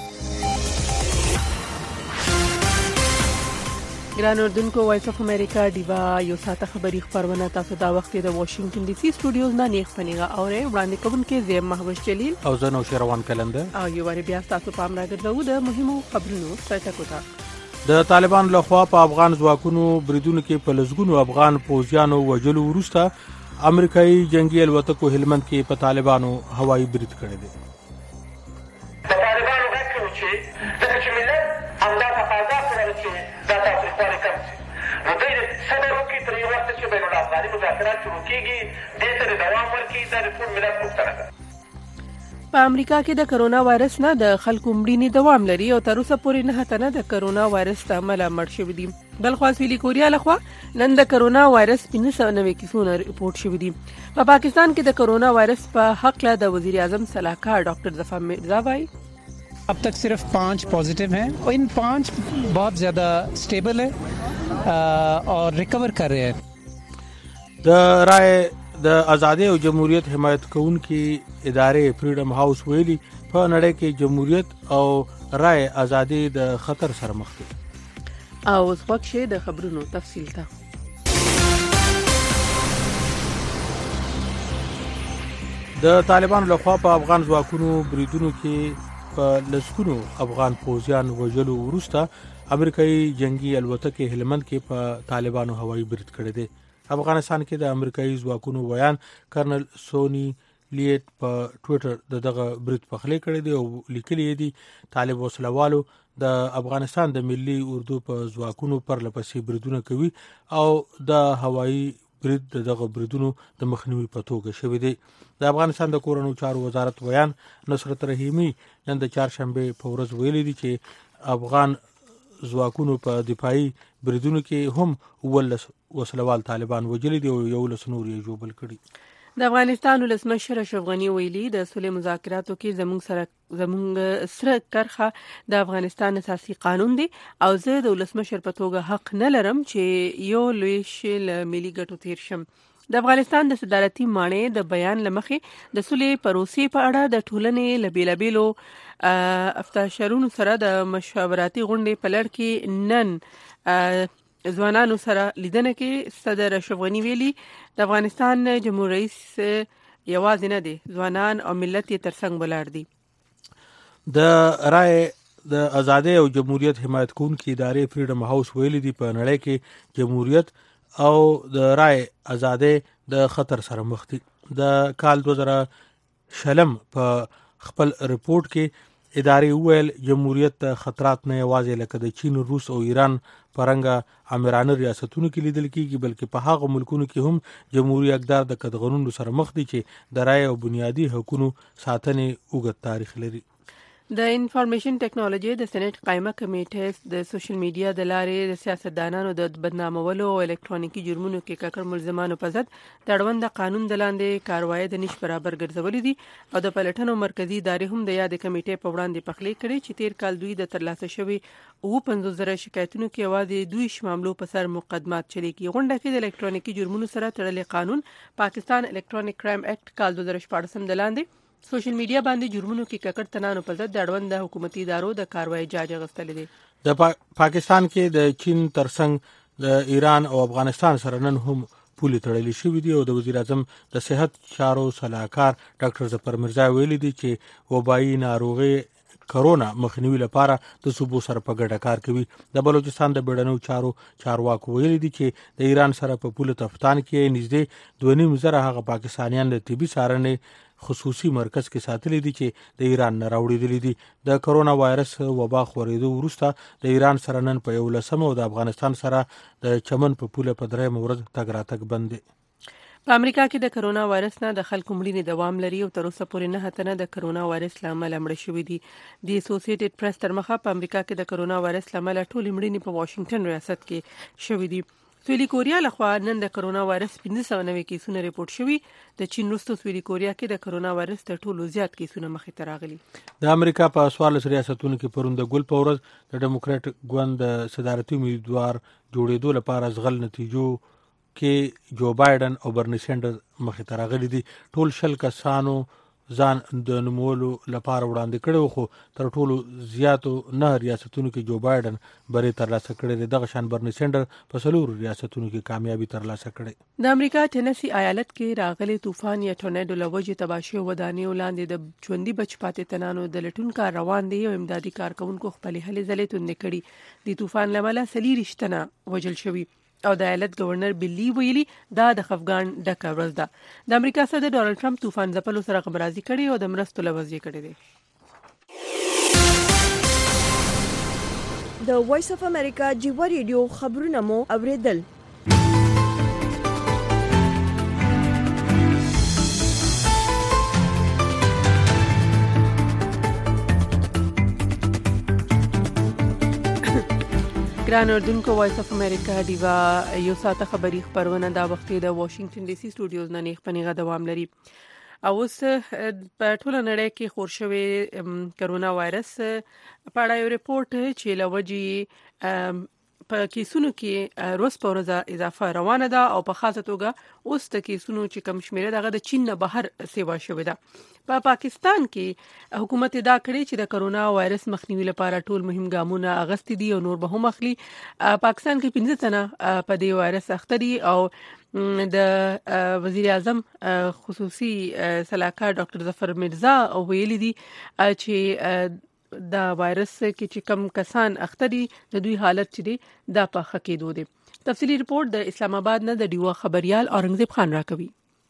ګران اردوونکو، وایس اف امریکا ډیوا یو ساعته خبری خبرونه تاسو دا وخت د واشنگټن ډي سي سټوډیوز نه نیغ پنیغه اورې وړاندې کوونکې زیم محوش جلیل او زه نو شروان کلنده او یو وری بیا تاسو پام راګرځو د مهمو خبرونو ستاکوتا. د طالبان لخوا په افغان ځواکونو بریدونو کې په لسګونو افغان پوځیانو وژلو وروسته امریکایي جنگي الوتکو هلمند کې په طالبانو هوایي برید کړی دی. د طالبانو غږ کوي چې ځکه چې ملت همدا تقاضا کوله چې دا تاوتریخوالی کم شي، نو دوی صبر وکړي تر یو وخته چې بین الافغاني مذاکرات شروع کېږي، دې ته دوام ورکړي. دا د ټول ملت غوښتنه ده. په امریکا کې د کرونا وایرس نه د خلکو مړینې دوام لري او تر اوسه پورې 9 تنه د کرونا وایرس له امله مړ شوي دي. بلخوا سویلي کوریا لخوا نن د کرونا وایرس 590 کیسونه رپورټ شوي دي. په پاکستان کې د کرونا وایرس په حق له د وزیر اعظم صلاحکار ډاکټر ظفر مرزا وايي अब तक सिर्फ 5 पॉजिटिव हैं और इन 5 बहुत ज़्यादा स्टेबल है और रिकवर कर रहे हैं. د رائے د آزادۍ او جمهوریت حمایت کوونکې ادارې فریډم هاوس ویلي په نړۍ کې جمهوریت او رائے آزادۍ د خطر سره مخ دي. او اوس وخت شي د خبرونو تفصیل ته. د طالبانو لخوا په افغان ځواکونو بریدونو کې په لسګونو افغان پوځیان وژلو وروسته امریکایي جنگي الوتکې هلمند کې په طالبانو هوایي برید کړی دی. افغانستان کې د امریکایي ځواکونو ویان کرنل سونی لیټ په ټوئیټر دغه برید پخلی کړی دی او لیکلی دی طالب وسلوالو د افغانستان د ملي اردو په ځواکونو پر لپسې بریدونه کوي او د هوایي برید دغه بریدونو د مخنیوي په توګه شوی دی. د افغانستان د کورنیو چارو وزارت ویان نصرت رحیمی نن د چهارشنبه په ورځ ویلي دی چې افغان ځواکونو په دفاعي بریدونو کې هم ولس وسلوال طالبان وجلي دي او یو لس نور یې جوړ کړي. د افغانستان ولسمشر اشرف غنی ویلي د صلح مذاکراتو کې زموږ سره کرخه د افغانستان اساسي قانون دی او زه د ولسمشر په توګه حق نه لرم چې یو لوی شل ملي ګټو تیر شم. د افغانستان د صدارتي مانې د بیان لمخې د صلح پروسې په اړه د ټولنې لبیلابیلو افتشارونو سره د مشاوراتي غونډې په لړ کې نن ځوانانو سره لیدنه کې صدر اشرف غنی ویلي د افغانستان جمهور رئیس یوازې نه دی، ځوانان او ملت یې ترڅنګ ولاړ دي. د رائے د آزادۍ او جمهوریت حمایت کوونکې ادارې فریډم هاوس ویلي دي په نړۍ کې جمهوریت او د رائے آزادۍ د خطر سره مخ دي. د کال 2000 په خپل رپورت کې ادارې وویل جمهوریت ته خطرات نه یوازې لکه د چین، روس او ایران پرنګه امرانه ریاستونو کې لیدل کېږي بلکې په هغه ملکونو کې هم جمهوریت اقدار د قدغنونو سره مخ دي چې د رایې او بنیادي حقوقو ساتنې اوږد تاریخ لري. د انفارمیشن ټیکنالوژي د سېنات قائمه کمیټه د سوشل میډیا د لارې د سیاستدانانو د بدنامولو او الکترونیکي جرمونو کې ککړ ملزمانو په ضد د اړوند قانون د لاندې کاروایی د نش برابر ګرځولې دي او د پلټنو مرکزی ادارې هم د یاد کمیټې په وړاندې پخلی کړي چې تیر کال دوی د ترلاسه شوی 50,000 شکایتونو کې یوازې 2 معاملو په سر مقدمات چلی کی. غونډه کې د الکترونیکي جرمونو سره تړلې قانون پاکستان الکترونیک کرایم اکټ کال 2014 د لاندې سوشل میډیا باندې جرمونو کې ککړ تنانو په ضد د اړوند حکومتي ادارو د کاروایی جاج غوښتل دي. د پاکستان کې د چین ترڅنګ د ایران او افغانستان سره نن هم پولې تړلې شوې دي او د وزیر اعظم د صحت چارو صلاحکار ډاکټر ظفر مرزا ویلي دي چې وبایي ناروغي کرونا مخنیوي لپاره د صوبو سره په ګډه کار کوي. د بلوچستان د بیړنیو چارو چارواکو ویلي دي چې د ایران سره په پوله تفتان کې نږدې 2.5 زره هغه پاکستانیان د طبي څارنې خصوصي مرکز کې ساتلي دي چې د ایران نه راوړېدلي دي. د کرونا وایرس وبا خورېدو وروسته د ایران سره نن په 11 او د افغانستان سره د چمن په پوله په 3 ورځ تګ راتګ بند دي. په امریکا کې د کرونا وایرس نه د خلکو مړینې دوام لري او تر اوسه پورې 9 تنه د کرونا وایرس لامل مړ شوي دي. د اسوسییټډ پریس تر مخه په امریکا کې د کرونا وایرس لامل ټول مړینې په واشنگټن ریاست کې شوي دي. سویلي کوریا لخوا نن د کرونا وایرس 1590 کیسونه ریپورت شوي. د چین وروسته سویلي کوریا کې د کرونا وایرس تر ټولو زیات کیسونه مخې ته راغلي. د امریکا په 14 ریاستونو کې پرون د ګل په ورځ د ډیموکراټ ګوند د صدارتي امیدوار جوړېدو لپاره ځغل نتیجو کې جو بایدن او برني سینډرز مخې ته راغلي دي. ټول 10 کسانو ځان د نومولو لپاره وړاندې کړي خو تر ټولو زیاتو 9 ریاستونو کې جو بایدن بری ترلاسه کړی دی. دغه شان برني سینډر په 4 ریاستونو کې کامیابی ترلاسه کړې. د امریکا ټینسی ایالت کې راغلي طوفان یا ټورناډو لوجې تباشي ودانیو لاندې د ژوندۍ بچ پاتې تنانو د لټون کار روان دی او امدادي کارکونکو خپل هلې ځلې توندې کړي. د طوفان لامل 40 تنه وژل شوي او د ایالت گورنر بلی ویلي دا د خفګان ډکه ورځ ده. د امریکا صدر ډونالد ټرمپ طوفان ځپلو سره خبرازي کړې او د مرستو لوځي کړې دي. د وایس اف امریکا جیو ریډیو خبرونه مو اوریدل. ګران اردوونکو وایس اف امریکا دیوا یو ساعته خبری خبرونه دا وخت د واشنگټن ډي سي سټوډیوز نه نیغ پنیغه دوام لري. او اوس په ټوله نړۍ کې خور شوی کرونا وایرس په اړه یو ریپورت چې لوجي په کیسونو کې روز په ورځ اضافه روانه ده او په خاصه توګه اوس د کیسونو چې کم شمیره دغه د چین نه بهر سیوا شوې ده. په پاکستان کې حکومت دا کړی چې د کرونا وایرس مخنیوي لپاره ټول مهم ګامونه اغستې دي او نور به هم اخلي. پاکستان کې 15 تنه په دې وایرس اخته دي او د وزیر اعظم خصوصي صلاحکار ډاکټر ظفر مرزا ویلي دي چې دا وایرس کې چې کم کسان اخته دي د دوی حالت چې دی دا په ښه کېدو دی. تفصیلی ریپورت د اسلام آباد نه د ډیوا خبريال اورنګزیب خان راکوي.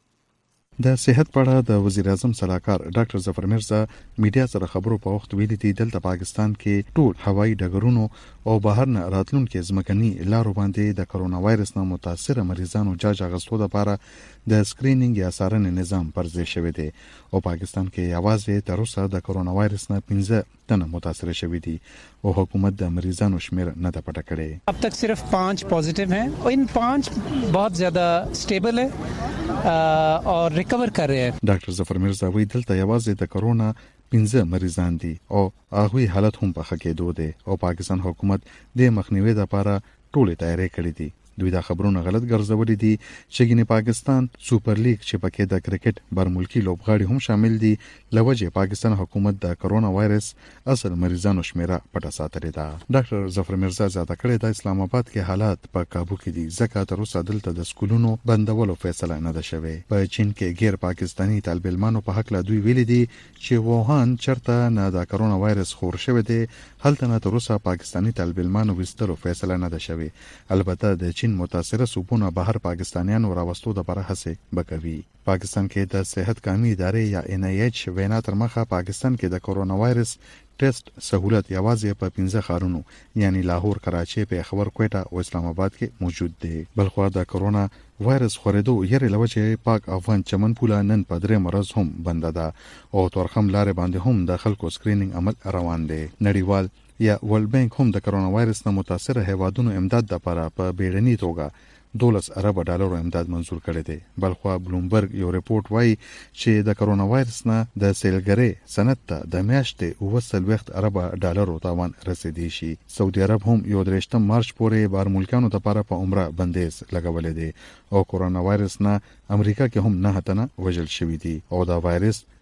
د صحت په اړه د وزیر اعظم صلاحکار ډاکټر ظفر مرزا میډیا سره خبرو په وخت ویلي دي دلته پاکستان کې ټول هوایي ډګرونو او بهر نه راتلونکو ځمکني لارو باندې د کرونا وایرس نه متاثر مریضانو جاج اغستو لپاره د سکرینینګ یا څارنې نظام پرځای شوی دی او پاکستان کې یوازې تر اوسه د کرونا وایرس نه 15 تنه متاثر شوی دي او حکومت د مریضانو شمیر نه ده پټه کړې. अब तक सिर्फ 5 पॉजिटिव हैं और इन 5 बहुत ज्यादा स्टेबल है और रिकवर कर रहे हैं. ډاکټر ظفر مرزا وی دلته یوازې د کرونا 15 مریضان دي او هغه حالت هم په ښه کېدو دی او پاکستان حکومت د مخنیوي لپاره ټولې تیاری کړې دي. دوی دا خبرونه غلط ګرځولي دي چې ګینه پاکستان سوپر لیګ چې پکې د کرکټ برملکی لوبغاړي هم شامل دي لوجه پاکستان حکومت د کرونا وایرس اصل مریضانو شمیره پټه ساتلې ده. ډاکټر ظفر مرزا زیاته کړې د اسلام آباد کې حالات په काबू کې دي ځکه تر اوسه دلته د سکولونو بندولو فیصله نه ده شوې. په چین کې غیر پاکستانی طالب علمانو په حق لا دوی ویلي دي چې ووهان چرته نه د کرونا وایرس خور شوی دی هلته نه تر اوسه پاکستانی طالب علمانو وستلو فیصله نه ده شوې. البته د چین متاثره صوبونه بهر پاکستانیانو راوستو د لپاره هڅه وکوي. پاکستان کې د صحت قومي ادارې یا NIH وینا تر مخه پاکستان کې د کرونا وایرس ټیسټ سہولت یوازې په 15 ښارونو یعنی لاهور، کراچي، پیښور، کوټه او اسلام آباد کې موجود دي. بلخو د کرونا وایرس خورېدو یې لوجه پاک افغان چمن پوله نن په 3 مرز هم بند ده او تورخم لارې باندې هم د خلکو سکرینینګ عمل روان دی. نړیوال یا ورلد بانک هم د کرونا وایرس نه متاثر هیوادونو امداد لپاره په بیړني توګه $12 ارب امداد منزور کړی دی. بلخو بلومبرګ یو ریپورت وایي چې د کرونا وایرس نه د سیلګری صنعت ته د میاشتې $20 ارب تاوان رسیدي شي. سعودي عرب هم یو 3 مارچ پورې بار ملکانو لپاره په عمره بندیز لګولې دي او کرونا وایرس نه امریکا کې هم 9 تنه وژل شوي دي او دا وایرس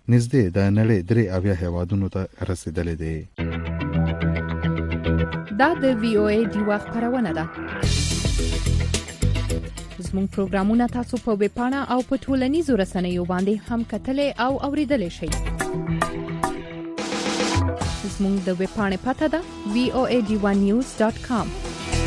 نږدې د نړۍ 3 هیوادونو ته رسیدلې دي. دا د VOA دیوا خبرونه ده. زموږ پروګرامونه تاسو په ویب پاڼه او په ټولنیزو رسنیو باندې هم کتلې او اوریدلې شئ. زموږ د ویب پاڼې پته ده voadivanews.com.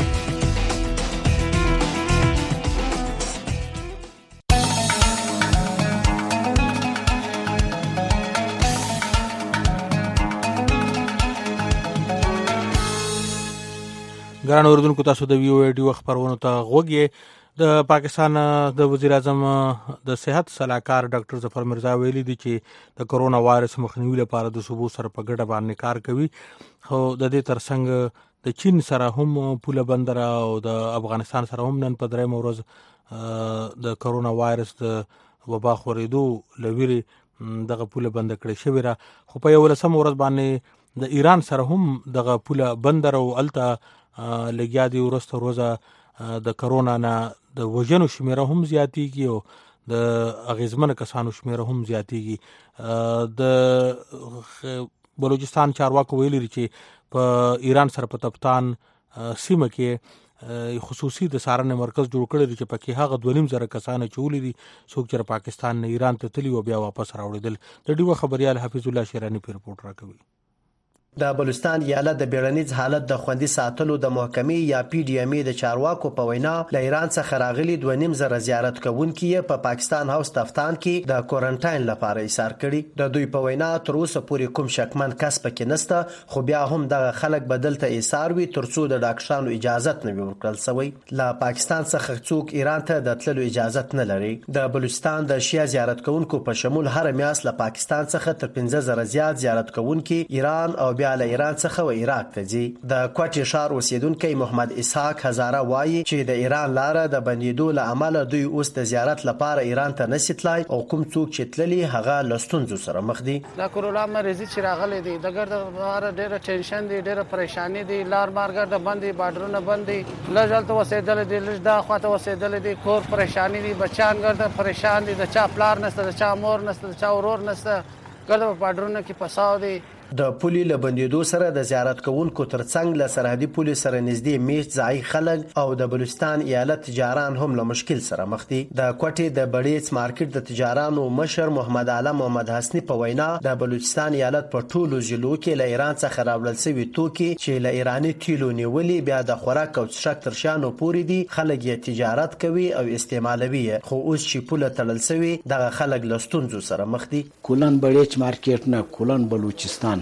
ګران اوردونکو تاسو د ویو ایډیو خبرونه ته غوږی. د پاکستان د وزیر اعظم د صحت صلاحکار ډاکټر ظفر مرزا ویلي دي چې د کرونا وایرس مخنیوي لپاره د صوبو سره په ګډه باندې کار کوي. خو د دې ترڅنګ د چین سره هم پوله بندر او د افغانستان سره هم نن په درېم ورځ د کرونا وایرس د وبا خورېدو لویري دغه پوله بند کړې شوې را. خو په 11 ورځ باندې د ایران سره هم دغه پوله بندر او الته لګیا دی. ورسته ورځ د کرونا نه د وژنو شمیره هم زیاتیږي او د اغیزمن کسانو شمیره هم زیاتیږي. د بلوچستان چارواکو ویلي چې په ایران سره په تپتان سیمه کې خصوصي د سارنې مرکز جوړ کړی چې پکې هغه 2.5 کسان چولې دي څوک چې پاکستان نه ایران ته تللی او بیا واپس راوړل. د ډیو خبريال حفیظ الله شیرانی په رپورت راکوي. د بلوچستان ایالت د بیړنیز حالت د خوندي ساتلو د محکمې یا پی ډی ام ای د چارواکو په وینا له ایران څخه راغلي 2.5 زیارت کوونکي په پاکستان هاوس تفتان کې د کوارنټاین لپاره ایثار کړي. د دوی په وینا تر اوسه پورې کوم شکمن کس پکې نشته، خو بیا هم دغه خلک بدل ته ایثار وي ترڅو د ډاکټرانو اجازه نه ورکړل شوی. له پاکستان څخه څوک ایران ته د تللو اجازه نه لري. د بلوچستان د شیا زیارت کوونکو په شمول هر میاس له پاکستان څخه تر 15,000 زیات زیارت کوونکي ایران او بیا له ایران څخه و عراق ته ځي. د کوټي شهر اوسیدونکو محمد اسحاق هزاره وایي چې د ایران لاره د بندیدو له امله دوی اوس د زیارت لپاره ایران ته نشیتلای او کوم څوک چې تللی هغه لستونزو سره مخ دي. د کرونا مریضي چې راغلي دي د ګرد بهر ډېر ټینشن دي، ډېر پریشانی دي، لار مارګر د بندي بارډرونه بندي، لږه وسیدل دي، لږ دا خواته وسیدل دي، کور پریشانی دي، بچان ګرد پریشان دي، د چا پلار نشته، د چا مور نشته، د چا ورور نشته، ګرد په بارډرونه کې پساو دي. د پولي له بندیدو سره د زیارت کوونکو ترڅنګ له سرحدي پولي سره نږدې میشت ځای خلک او د بلوچستان ایالت تجاران هم له مشکل سره مخ دي. د کوټي د بړیڅ مارکیټ د تجارانو مشر محمد عالم محمد حسنی په وینا د بلوچستان ایالت په ټولو ضلعو کې له ایران څخه راوړل شوی توکي چې له ایرانی تیلو نیولې بیا د خوراک او څښاک تر شانو پورې دي خلک یې تجارت کوي او استعمالوي. خو اوس چې پوله تړل شوی دغه خلک له ستونزو سره مخ دي. کولن بړیڅ مارکیټ نه کولن بلوچستان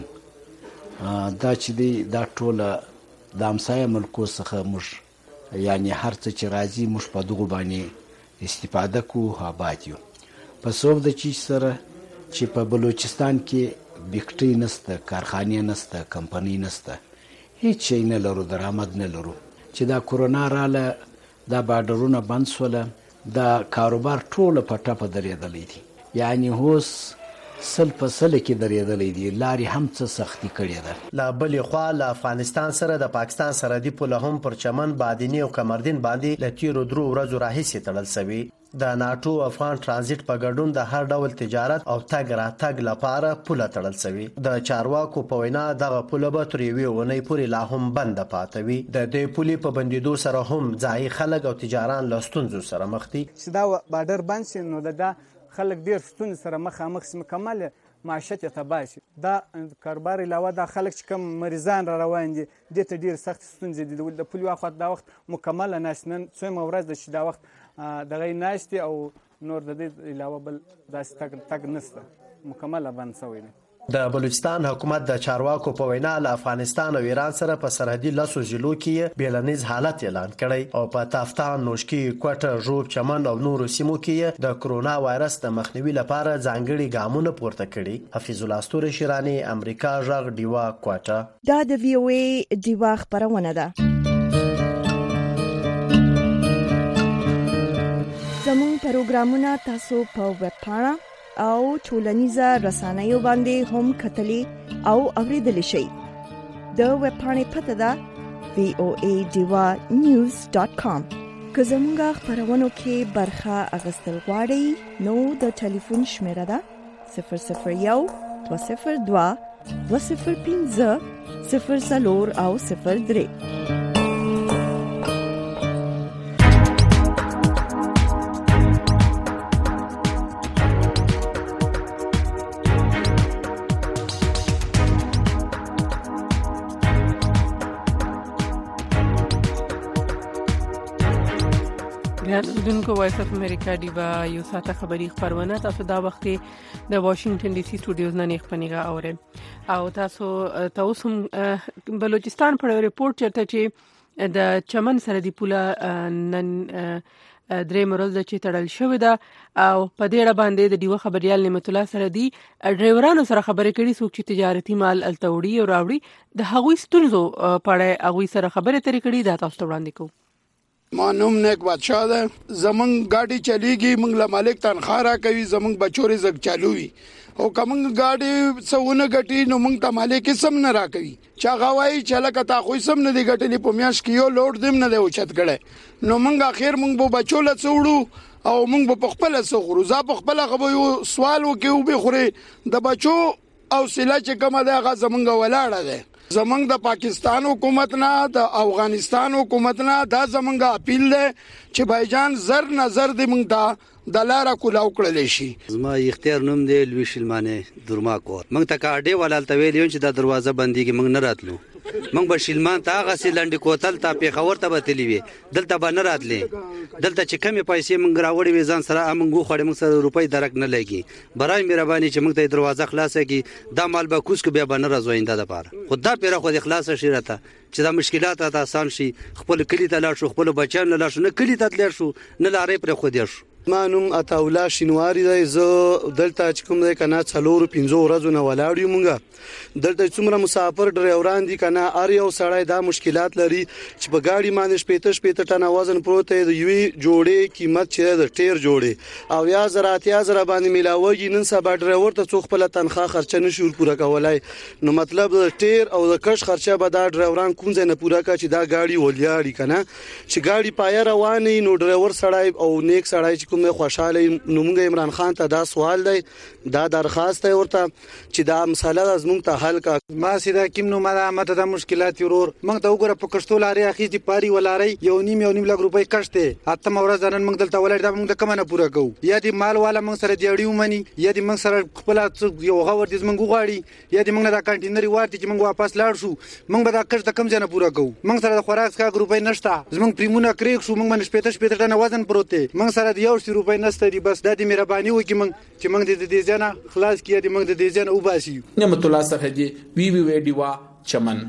دا چې دی دا ټوله د امسایه ملکو څخه موږ یعنی هر څه چې راځي موږ په دغه باندې استفاده کوو آباد یو. په سبب د چی سره چې په بلوچستان کې فیکټری نشته، کارخانې نشته، کمپنۍ نشته، هیڅ شی نه لرو، درآمد نه لرو. چې دا کرونا رااله دا بارډرونه بند شول، دا کاروبار ټوله په ټپه درېدلی دی. یعنی اوس سل په سل کې درېدلې دي، لارې هم څه سختي کړې ده. لا بلې خوا له افغانستان سره د پاکستان سرحدي پوله هم پر چمن بادینی او کمردین باندې له تیرو 3 ورځو راهیسې تړل شوی. د ناتو افغان ترانزیت په ګډون د هر ډول تجارت او تګ راتګ لپاره پوله تړل شوی. د چارواکو په وینا دغه پوله به تر یوې اونۍ پورې لا هم بند پاتې وي. د دې پولې په بندیدو سره هم ځای خلک او تجاران له ستونزو سره مخ دي. چې دا بارډر بند شي نو دا خلک ډیر ستونزې سره مخامخ شي، مکمل معیشت یې تباه شي. دا کاروبار علاوه دا خلک چې کوم مریضان را روان دي دې ته ډیر سخت ستونزې دي. د پولي واخت دا وخت مکمل ناشته، نن څومره ورځ ده چې دا وخت دغه ناشته او نور د دې علاوه بل داسې تګ نشته، مکمل بند شوی دی. د بلوچستان حکومت د چارواکو په وینا له افغانستان او ایران سره په سرحدي لاسو ضلعو کې بیلنیز حالت اعلان کړی او په تافتان، نوشکی، کوټه، ژوب، چمن او نورو سیمو کې د کرونا وایرس د مخنیوي لپاره ځانګړي ګامونه پورته کړي. حفیظ الله استوري شیرانی، امریکا غږ، ډیوا، کوټه. دا د وی او ای ډیوا خبرونه ده. زموږ پروګرامونه تاسو په ویب پاڼه او ټولنیزه رسنیو باندې هم کتلی او اوریدلی شئ. د ویب پاڼې پته ده voadivanews.com. که زموږ خبرونو کې برخه اخیستل غواړئ نو د ټلیفون شمیره ده 001 202 205 04 او 03. دونکو وایس اف امریکا دیوا یو ساته خبری خبرونه تاسو دا وخت د واشنگټن ډي سي سټوډیوز نه نیخ پنیغه اوره او تاسو بلوچستان په ریپورت چرته چې د چمن سره دی پوله نن درې مرز چې تړل شوې ده او په دې اړه باندې د دیو خبريال نعمت الله سره دی ډرایورانو سره خبرې کړي څوک چې تجارتي مال التوړي او راوړي د هغوی ستونزو پړې هغوی سره خبرې ترې کړي دا تاسو وړاندې کوم. ما نوم نیک بادشاہ ده زمنګ گاډي چلیږي موږ له مالک تنخواه را کوي زمنګ بچوري زګ چالووي او کومنګ گاډي څونه غټي نو موږ ته مالک سم نه را کوي چا غوايي چې لکه تا خو سم نه دی غټلې په میاش کې یو لوډ دیم نه دی اوچت کړي نو موږ اخر موږ به بچوله څوړو او موږ په خپل څوړو ز په خپل غو یو سوال وکيو به خوري د بچو او سلا چې کومه ده غا زمنګ ولاړه ده زمنګ د پاکستان حکومت نه د افغانستان حکومت نه دا زمنګ اپیل ده چې بایجان زر نظر دی موږ ته د لار کولاو کړل شي. زما اختیار نوم دی لوی شلمانه درما کور موږ ته کاډي ولالته ویل چې د دروازه بنديږي موږ نه راتلو موږ به شلمان ته هغه سي لنډ کوتل ته پیښور ته بتلی وي دلته به نه راتلې دلته چې کمی پیسې موږ راوړې وي ځان سره موږ خوړې موږ سره روپۍ درک نه لګي برای مهرباني چې موږ ته دروازه خلاصه کی دا مال به کوس کو بیا به نه راځوینده د پاره خدا پیره خو د اخلاص شیرته چې دا مشکلات راته آسان شي خپل کلی ته لاړ شو خپل بچان لاړ شو نه کلی ته تلل شو نه لارې پر خو دې شو. ما نوم عطاولا شینواری دی زه دلته چې کوم دی کنه 4-5 ورځې نه ولاړ یم موږ دلته څومره مسافر ډرایوران دي کنه ار یو سړی دا مشکلات لري چې په گاډي باندې 15 ټن وزن پروت دی یوې جوړې قیمت چې د ټیر جوړې او یا زراعتیا زرا باندې ملاوي نن سبا ډرایور ته څو خپل تنخواه خرچه نشور پوره کولای نو مطلب د ټیر او د کش خرچه به دا ډرایوران کوم ځای نه پوره کا چې دا گاډي ولیاړي کنه چې گاډي پای رواني نو ډرایور سړی او نیک سړی کوم خوشاله نومګ عمران خان ته دا سوال دی دا درخواست دی ورته چې دا مسله زموږ ته حل کا ما سیدا کیم نو ماته د مشکلات ورور موږ ته وګوره په کشتو لاري اخی دي پاری ولاري یو نیم لک روپۍ کشته اته مورز نن موږ دلته ولر دا موږ د کمنه پوره کو یا دی مال والا موږ سره دیړیو منی یا دی موږ سره خپل یو غوړ دې موږ غواړي یا دی موږ د کانټینر ورته چې موږ واپس لاړ شو موږ به دا کش د کم ځنه پوره کو موږ سره د خوراک کا روپۍ نشته زموږ پریمونه کریک شو موږ باندې 15 ټن وزن پروت موږ سره یو روپۍ نشته دی بس د دې مهرباني وکي موږ چې موږ د دې ځنه خلاص کیه دی موږ د دې ځنه وباسي. نعمت الله صاحب دی وی دیوا چمن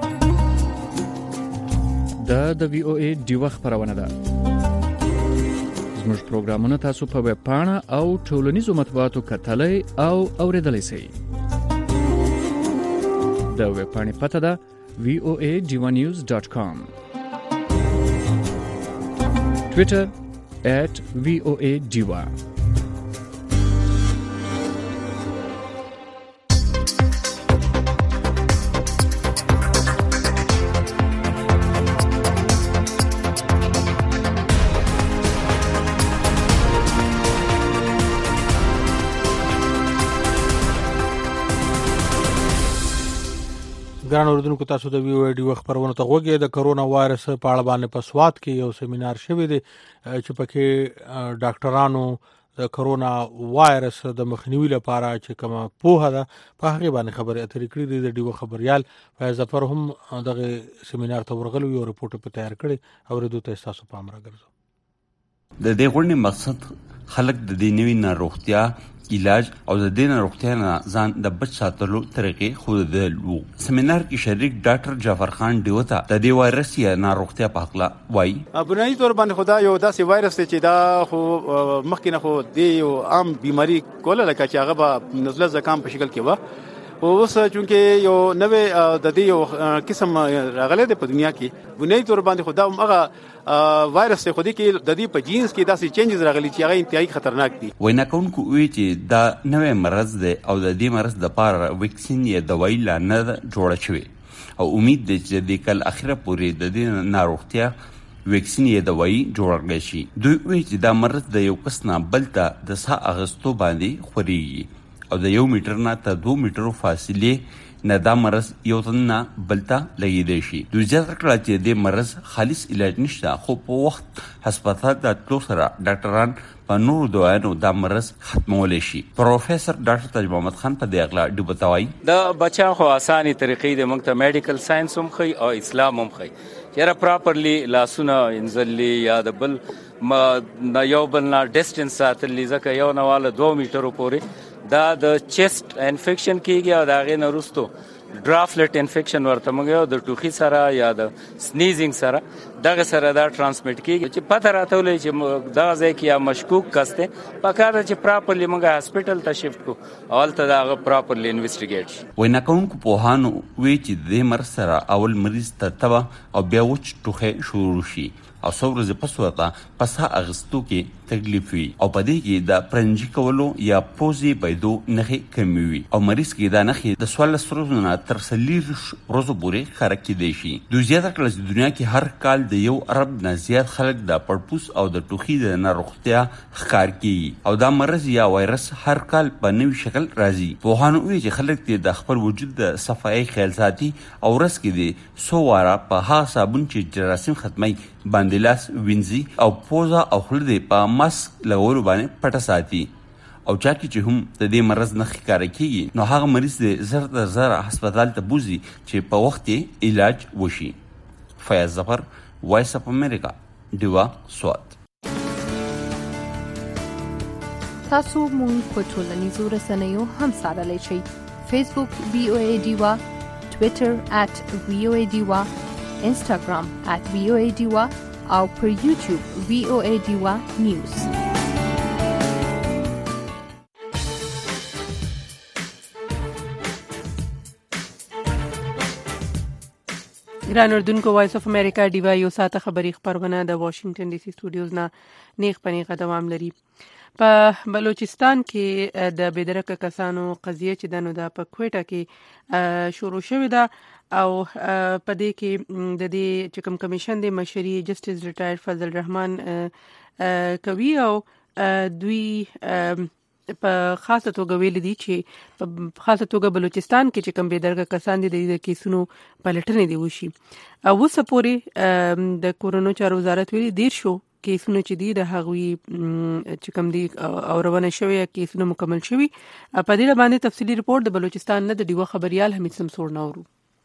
د وی او ای دیوا خبرونه ده زموږ پروګرامونه تاسو په ویب پاڼه او ټولنیزو مطبوعاتو کتلای او اوریدلای شئ. د ویب پاڼې پته ده voadivanews.com Twitter @VOA Diva. ګران اوردونکو تاسو د وی او ډي خبرونه ته غوږی د کرونا وایرس په اړه باندې په سواد کې یو سیمینار شوی دی چې پکې ډاکټرانو د کرونا وایرس د مخنیوي لپاره چې کومه پوهه ده په هغه باندې خبرې اترې کړې دي د ډیو خبريال فیض ظفر هم دغه سیمینار ته ورغلو یو رپورټ په تیار کړي او ردو ته تاسو پام راګرځو. د دې غونډې مقصد خلک د دې نوي ناروغتیا علاج او د دې ناروغتیا نه ځان د بچ ساتلو طریقې خودل وو. سیمینار کې شریک ډاکټر جعفر خان دیوتا د دې وایرس یا ناروغتیا په اړه وایي. بنیادی تور باندې خدا یو داسې وایرس چې دا خو مخکې نه خو د یو عام بیماری کوله لکه چې هغه په نزله زکام په شکل کې و اوس چونکه یو نوې د دې یو قسم راغله د په دنیا کې بنیادی تور باندې خدا هغه وایرس خو دې کې د دې په جینز کې داسې چینجز راغلي چې هغه انتهایی خطرناک دي. وینا کوونکو وی چې دا نوې مرض ده او د دې مرض د لپاره ویکسین یا دوايي لا نه جوړه شوې او امید ده چې د کل اخره پورې د دې ناروغتیا ویکسین یا دوايي جوړه شي. دوی وی چې دا مرض د یو کس نه بل ته د ساه اغستو باندې خوري او د 1 میټر نه تر 2 میټرو فاصله نه دا مرض یو تن نه بلته لګیدای شي. دوی زیاته کړه چې د مرض خالص علاج نشته، خو په وخت هسپتال ته تلو سره ډاکټران په نورو دوايانو دا مرض ختمولی شي. پروفیسور ډاکټر تاج محمد خان په دې اغلا ډوبتاوي دا بچا خو اساني طریقې د موږ ته میډیکل ساينس هم خي او اسلام هم خي چیرې پراپرلی لاسونه انزلي یا د بل ما یو بل نه ډیسټنس ساتلی ځکه یو نواله 2 میټرو پورې دا د چیست انفیکشن کیږي او دا غي نه رستو ډرافلټ انفیکشن ورته موږ د ټوخي سره یا د سنیزینګ سره دغه سره دا ترانسمیټ کیږي چې پته راتولې چې دا ځای کې یا مشکوک کسته پکاره چې پراپرلی موږ هاسپټل ته شفت کو اول ته دا پراپرلی انویسټیګیټ شي. وینا کوونکو په هانو وی چې د مرض سره اول مریض ته تبا او بیا وچ ټوخه شروع شي او څورز پس ورته پسا اغستو کې تکلیف وي او پدې کې د پرنجي کولو یا پوزي بيدو نخي کمی وي او مریض کې دا نخي د سوال سروزونه تر 40 ورځې پورې خراب کېدای شي. دوی زیاته کړه چې دنیا کې هر کال د 1 ارب نه زیات خلک د پړپوس او د ټوخي د ناروغتیا ښکار کیږي او دا مرض یا وایرس هر کال په نوي شکل راځي. په هانو وی چې خلک د خپل وجود د صفایي خیال ساتي او ورس کې د 100 واره په ها صابون چې جراثیم ختمي باندې لاس وینځي او پوزا او خلد په ماسک لګولو باندې پټه ساتي او چا چې هم د دې مرض نه ښکار کیږي نو هغه مریض د زر تر زر هسپتال ته بوزي چې په وخت علاج وشي. فیاض ظفر، وایس اف امریکا، ډیوا سوات. تاسو مونږ په ټولنیزو رسنیو هم سره لشي. فیسبوک VOA ډیوا، ټوئیټر @VOA ډیوا، انستګرام @VOA ډیوا او پر یوټیوب VOA ډیوا نیوز. ګران اردوونکو، وایس اف امریکا ډیوا یو ساعته خبری خبرونه د واشنگټن ډي سي سټوډیوز نه نیغ پنیغه دوام لري. په بلوچستان کې د بېدرکه کسانو قضیه چې دنو د په کوټه کې شروع شوې ده او په دې کې د دې چې کوم کمیشن د مشري جسټس ریټایر فضل الرحمن کوي او دوی په خاصه توګه ویل دي چې په خاصه توګه بلوچستان کې چې کوم بېدرکه کسان دي د کیسونو پلټنې دی وشي. او سپوري د کورونو چارو وزارت ویلي 150 کیسونه چې دي د هغوی چې کوم دي او روانه شوی کیسونه مکمل شوی. په دې باندې تفصیلی رپورت د بلوچستان نه د ډیوه خبريال حمید سمسور نورو.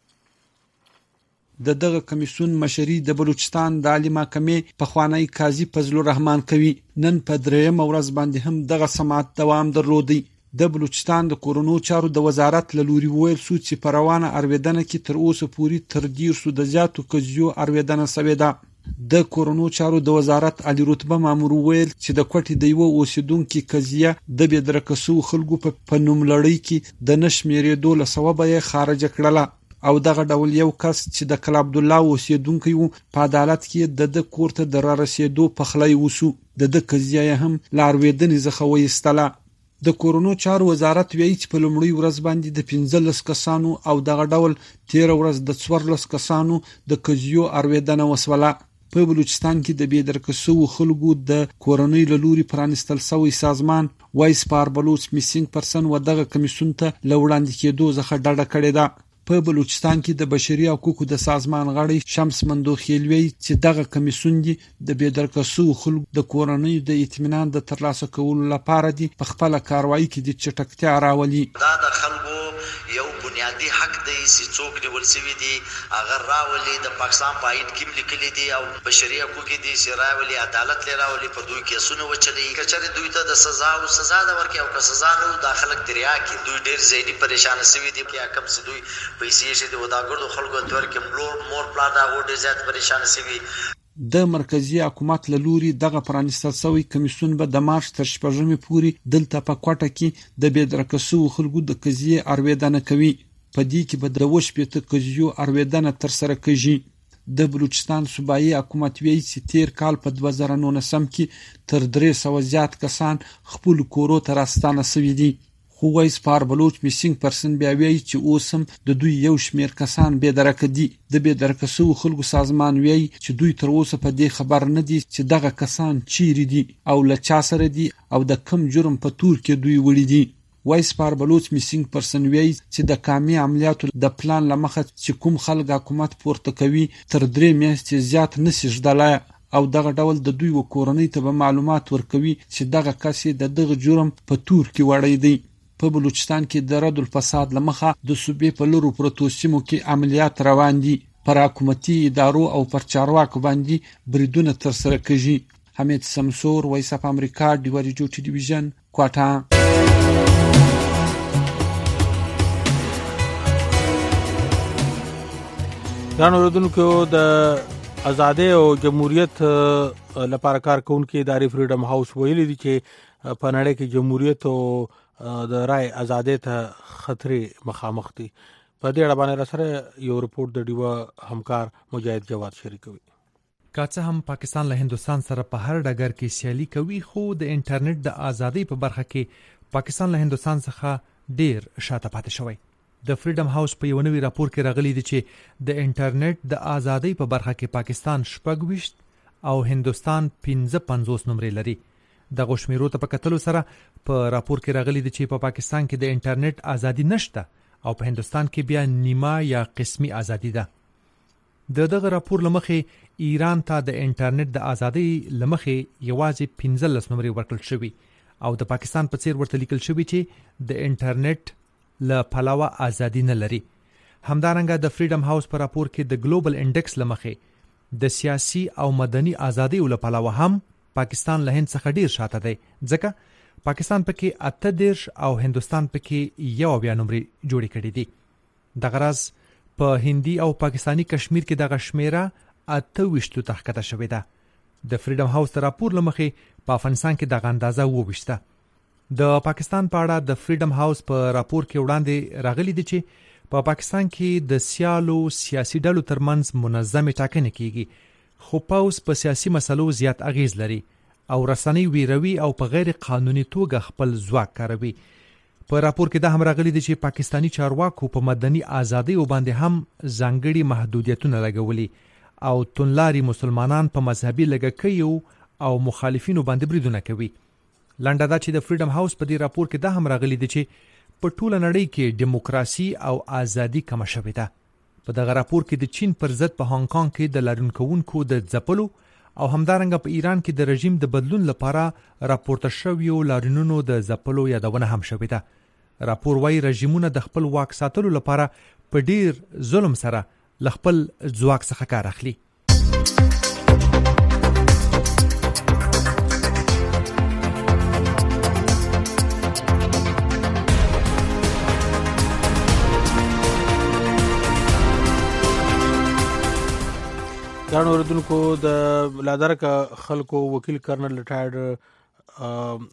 د دغه کمیسیون مشري د بلوچستان د عالی محکمې په خوانی قاضي فضل الرحمن کوي. نن په دریم ورځ باندې هم دغه سماعت دوام درلودي. د بلوچستان د کورونو چارو د وزارت له لوري ویل سو چې په روانه ارویدنه کې تر اوسه پوري تر 100 د زیاتو قضیو ارویدنه شوې ده. د کورونو چارو د وزارت علی رتبه مامور ویل چې د کوټې د یو اوسیدونکو قضیه د بېدرکسو خلکو په نوم لړۍ کې د نشمیرې دوله سبب یې خارج کړله او دغه ډول یو کس چې د کلا عبد الله اوسیدونکو په عدالت کې د کورته د را رسیدو په خلای وسو د قضیه هم لارویدنې زخه وېستله. د کورونو چارو وزارت ویلي چې په لومړی ورځ باندې د 15 کسانو او دغه ډول 13 ورځ د 14 کسانو د قضیو ارویدنه وسوله. په بلوچستان کې د بېدرکسو خلکو د کورنۍ له لوري پرانستل شوی سازمان وایس پار بلوچ میسینګ پرسن و دغه کمیسیون ته لوړاندې کېدو ځخه ډډه کړې ده. په بلوچستان کې د بشري حقوقو د سازمان غړی شمس مندوخیل وی چې دغه کمیسیون دی د بېدرکسو خلکو د کورنۍ د اطمینان د ترلاسه کولو لپاره دی په خپل کاروایی کې د چټکتیا راولي. دا د خلکو یو بنیادی حق دی چې څوک نیول شوی دی هغه راولي د پاکستان په آئین کې لیکلي دي او بشري حقوق دي چې راولي عدالت لراولي په دوی کیسونه وچلي کچره دوی ته د سزا او سزا د ورکي او که سزا نه داخله دریا کې دوی ډیر زیاتې پریشان شوی دي چې کم څه دوی پیسې چې د وداګړو خلکو تور کې مور پلا دا ډیر زیات پریشان شوی. د مرکزی حکومت له لوري دغه پرانستل شوی کمیسیون به د مارچ تر 14 پورې دلته په کوټه کې د بېدرکسو خلکو د قضیې ارویدنه کوي. په دې کې به د 20 قضیو ارویدنه تر سره کیږي. د بلوچستان صوبایي حکومت ویلي چې تیر کال په 2019 کې تر 300 زیات کسان خپل کورو ته راستانه شوي دي. خو وایس پار بلوچ میسینګ پرسن بیا ویلي چې اوس هم د دوی یو شمیر کسان بېدرکه دي. د بېدرکسو خلکو سازمان ویلي چې دوی تر اوسه په دې خبر نه دي چې دغه کسان چیرې دي او له چا سره دي او د کم جرم په تور کې دوی وړي دي. وایس پار بلوچ میسینګ پرسن وی چې د کامي عملیاتو د پلان لمخه چې کوم خلک حکومت پورته کوي تر 3 میاشتې زیات نشي ژدلای او دغه ډول د دوی وکورنۍ ته معلومات ورکوي چې دغه کس د دغه جرم په تور کې وړی دی. په بلوچستان کې د رد الفساد لمخه د صوبې په لورو پروتو سیمو کې عملیات روان دي. پر حکومتي ادارو او پر چارواکو باندې بریدونه ترسره کیږي. حمید سمسور، وایس اف امریکا، ډیوریجو ټلویزیون، کوټا. دا اوریدونکو د ازادي او جمهوریت لپاره کارکونکو ادارې فریډم هاوس ویلي دي چې په نړۍ کې جمهوریت او د رائے ازادي ته خطرې مخامخ دي. په دې اړه باندې سره یو رپورت د ډیوا همکار مجاهد جواد شریکوي. کاڅه هم پاکستان له هندستان سره په هر ډګر کې سیالي کوي، خو د انټرنیټ د ازادۍ په برخه کې پاکستان له هندستان څخه ډیر شاته پاتې شوی. د فریډم هاوس په یو نوی راپور کې راغلی دی چې د انټرنیټ د ازادۍ په برخه کې پاکستان 26 او هندستان 55 نمرې لري. د غوښمیرو ته په کتلو سره په راپور کې راغلی دی چې په پاکستان کې د انټرنیټ ازادي نشته او په هندستان کې بیا نیمه یا قسمي ازادي ده. دغه راپور لمخې ایران ته د انټرنیټ د ازادۍ لمخې یوازې 15 نمرې ورکړل شوی او د پاکستان په څیر ورته لیکل شوی چې د انټرنیټ له پلاوه ازادي نه لري. همدارنګه د فریډم هاوس په راپور کې د ګلوبل انډیکس لمخې د سیاسي او مدني ازادي له پلاوه هم پاکستان له هند څخه ډیر شاته دی، ځکه پاکستان پکې 38 او هندستان پکې 1 نمرې جوړې کړې دي. د غرض په هندي او پاکستانی کشمیر کې د غشمیره 28 ته ښکته شوې ده. د فریډم هاوس راپور لمخې په افغانستان کې د اندازه 22. د پاکستان په اړه د فریډم هاوس په راپور کې وړاندې راغلی دی چې په پاکستان کې د سیالو سیاسي ډلو ترمنځ منظمه ټاکنې کیږي، خو پاوس په سیاسي مسلو زیات اغیز لري او رسنۍ ویروي او په غیر قانوني توګه خپل ځواک کاروي. په راپور کې دا هم راغلی دی چې پاکستانی چارواکو په مدني ازادۍ باندې هم ځانګړي محدودیتونه لګولي او تونلاري مسلمانان په مذهبي لګکیو او مخالفینو باندې بریدونه کوي. لنډه دا چې د فریډم هاوس په دې راپور کې دا هم راغلی دی چې په ټوله نړۍ کې دیموکراسي او ازادي کم شوې ده. په دغه راپور کې د چین پر ضد په هانګ کانګ کې د لارونکوونکو د ځپلو او همدارنګه په ایران کې د رژیم د بدلون لپاره راپورته شویو لارونونو د ځپلو یادونه هم شوې ده. راپور وايي رژیمونه د خپل واک ساتلو لپاره په ډیر ظلم سره له خپل ځواک څخه کار اخلي. ځان اوریدونکو د لادرک خلکو وکیل کرنل ریټایرډ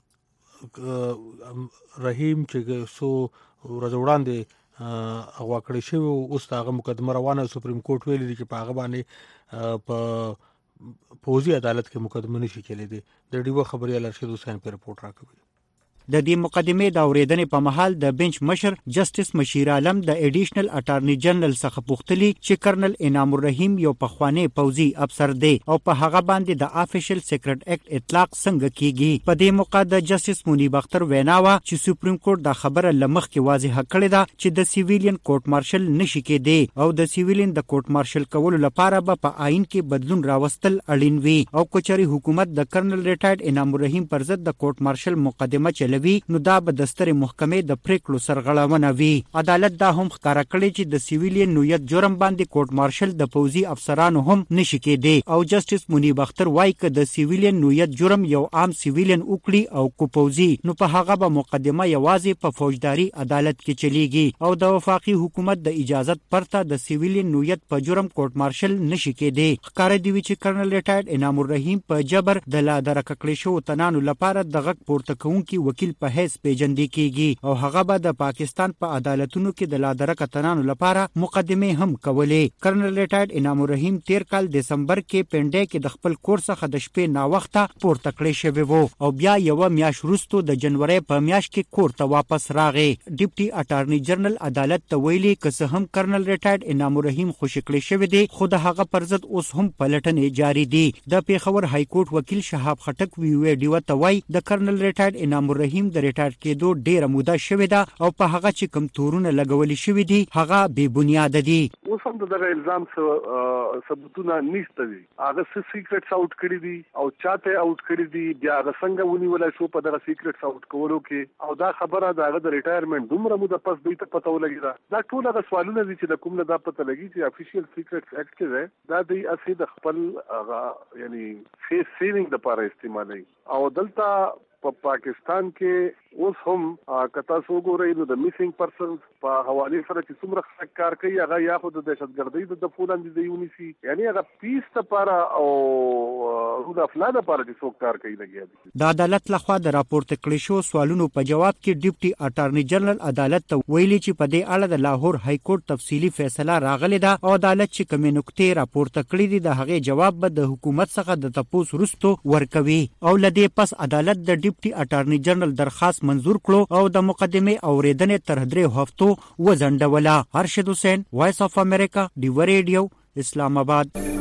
رحیم چې سو ورځ وړاندې اغوا کړی شو، اوس هغه مقدمه روانه سپریم کورټ ویلي دی چې په هغه باندې په پوزي عدالت کې مقدمه نشي کېدلی. د ډیو خبري رشید حسین په رپورت راکوي. د دې مقدمه د اوریدنې په محل د بنچ مشر جسټس مشیر عالم د ایډیشنل اټارنی جنرال څخه پوښتلی چې کرنل انعام الرحیم یو پخوانی پوزي افسر دی او په هغه باندې د افیشل سیکرټ اکټ اطلاق څنګه کیږي. په دې موقع د جسټس منیب اختر ویناوه چې سپریم کورټ د خبره لمخ کې واضح کړې ده چې د سیویلین کورټ مارشل نشي کېدی او د سیویلین د کورټ مارشل کولو لپاره په آئین کې بدلون راوستل اړین وي او کچري حکومت د کرنل ریټایرډ انعام الرحیم پر ضد د کورټ مارشل مقدمه چلوي نو دا به د سترې محکمې د پریکړو سرغړونه وي. عدالت دا هم ښکارا کړی چې د سیویلین نویت جرم باندې کورټ مارشل د پوزي افسرانو هم نشي کېدی او جسټس منیب اختر وايي چې د سیویلین نویت جرم یو عام سیویلین وکړي او کو پوزي نو په هغه به مقدمه یوازې په فوجداري عدالت کې چلیږي او د وفاقي حکومت د اجازت پرته د سیویلین نویت په جرم کورټ مارشل نشي کېدی. ښکارا دی چې کرنل ریټایرډ انعام الرحیم په جبر د لا درککړې شو تنانو لپاره د غږ پورته کوونکي وکیل په هیڅ پیجندې کیږي او هغه به د پاکستان په عدالتونو کې د لادرک تنانو لپاره مقدمه هم کولې. کرنل ریټایرډ انعام الرحیم 13 کال دسمبر کې پنډه کې د خپل کور څخه د شپې نا وخته پورته کړی شوی وو او بیا یو میاشت وروسته د جنوري په میاشت کې کور ته واپس راغی. ډیپټي اټارنی جنرال عدالت ته ویلي که هم کرنل ریټایرډ انعام الرحیم خوشی کړی شوی دی خو د هغه پر ضد اوس هم پلټنې جاری دي. د پیښور های کورټ وکیل شهاب خټک وی ډیو ته وای د کرنل ریټایرډ انعام الرحیم رحیم د ریټایر کېدو ډیره موده شوې ده او په هغه چې کوم تورونه لګولي شوي دي هغه بې بنیاده دي. اوس هم دغه الزام ثبوتونه نشته دي. هغه سیکریټس آوټ کړی دي او چاته آوټ کړی دي بیا هغه څنګه ونیولای شو په دغه سیکریټس آوټ کولو کې او دا خبره دغه د ریټایرمنټ دومره موده پس دوی ته پته ولګی دا ټول هغه سوالونه دي چې د کوم نه دا پته لګی چې افیشیل سیکریټس اکټ کې ده دا د اسی د خپل یعنی فیس سیوینګ لپاره استعمالوي او دلته په پاکستان کې اوس هم کتا سو ګورې نو د میسینګ پرسنز په حواله سره چې څومره کار کوي هغه یا خو د دهشتګردۍ د فولان دي یونیسي یعنی هغه پیس لپاره او د افلاد لپاره چې څوک کار کوي لګي. د عدالت لخوا د راپورته کړی شو سوالونو په جواب کې ډیپټي اټارنی جنرال عدالت ته ویلي چې په دې اړه د لاهور های کورټ تفصیلی فیصله راغلی ده او عدالت چې کومې نکتې راپورته کړې دي د هغې جواب به د حکومت څخه د تپوس وروسته ورکوي او لدې پس عدالت د ډیپټي اټارنی جنرال درخواست منظور کړو او د مقدمه اوریدنې تر 3 هفتو وځنډوله. ارشد حسین، وایس اف امریکا، ډیو ریډیو، اسلام آباد.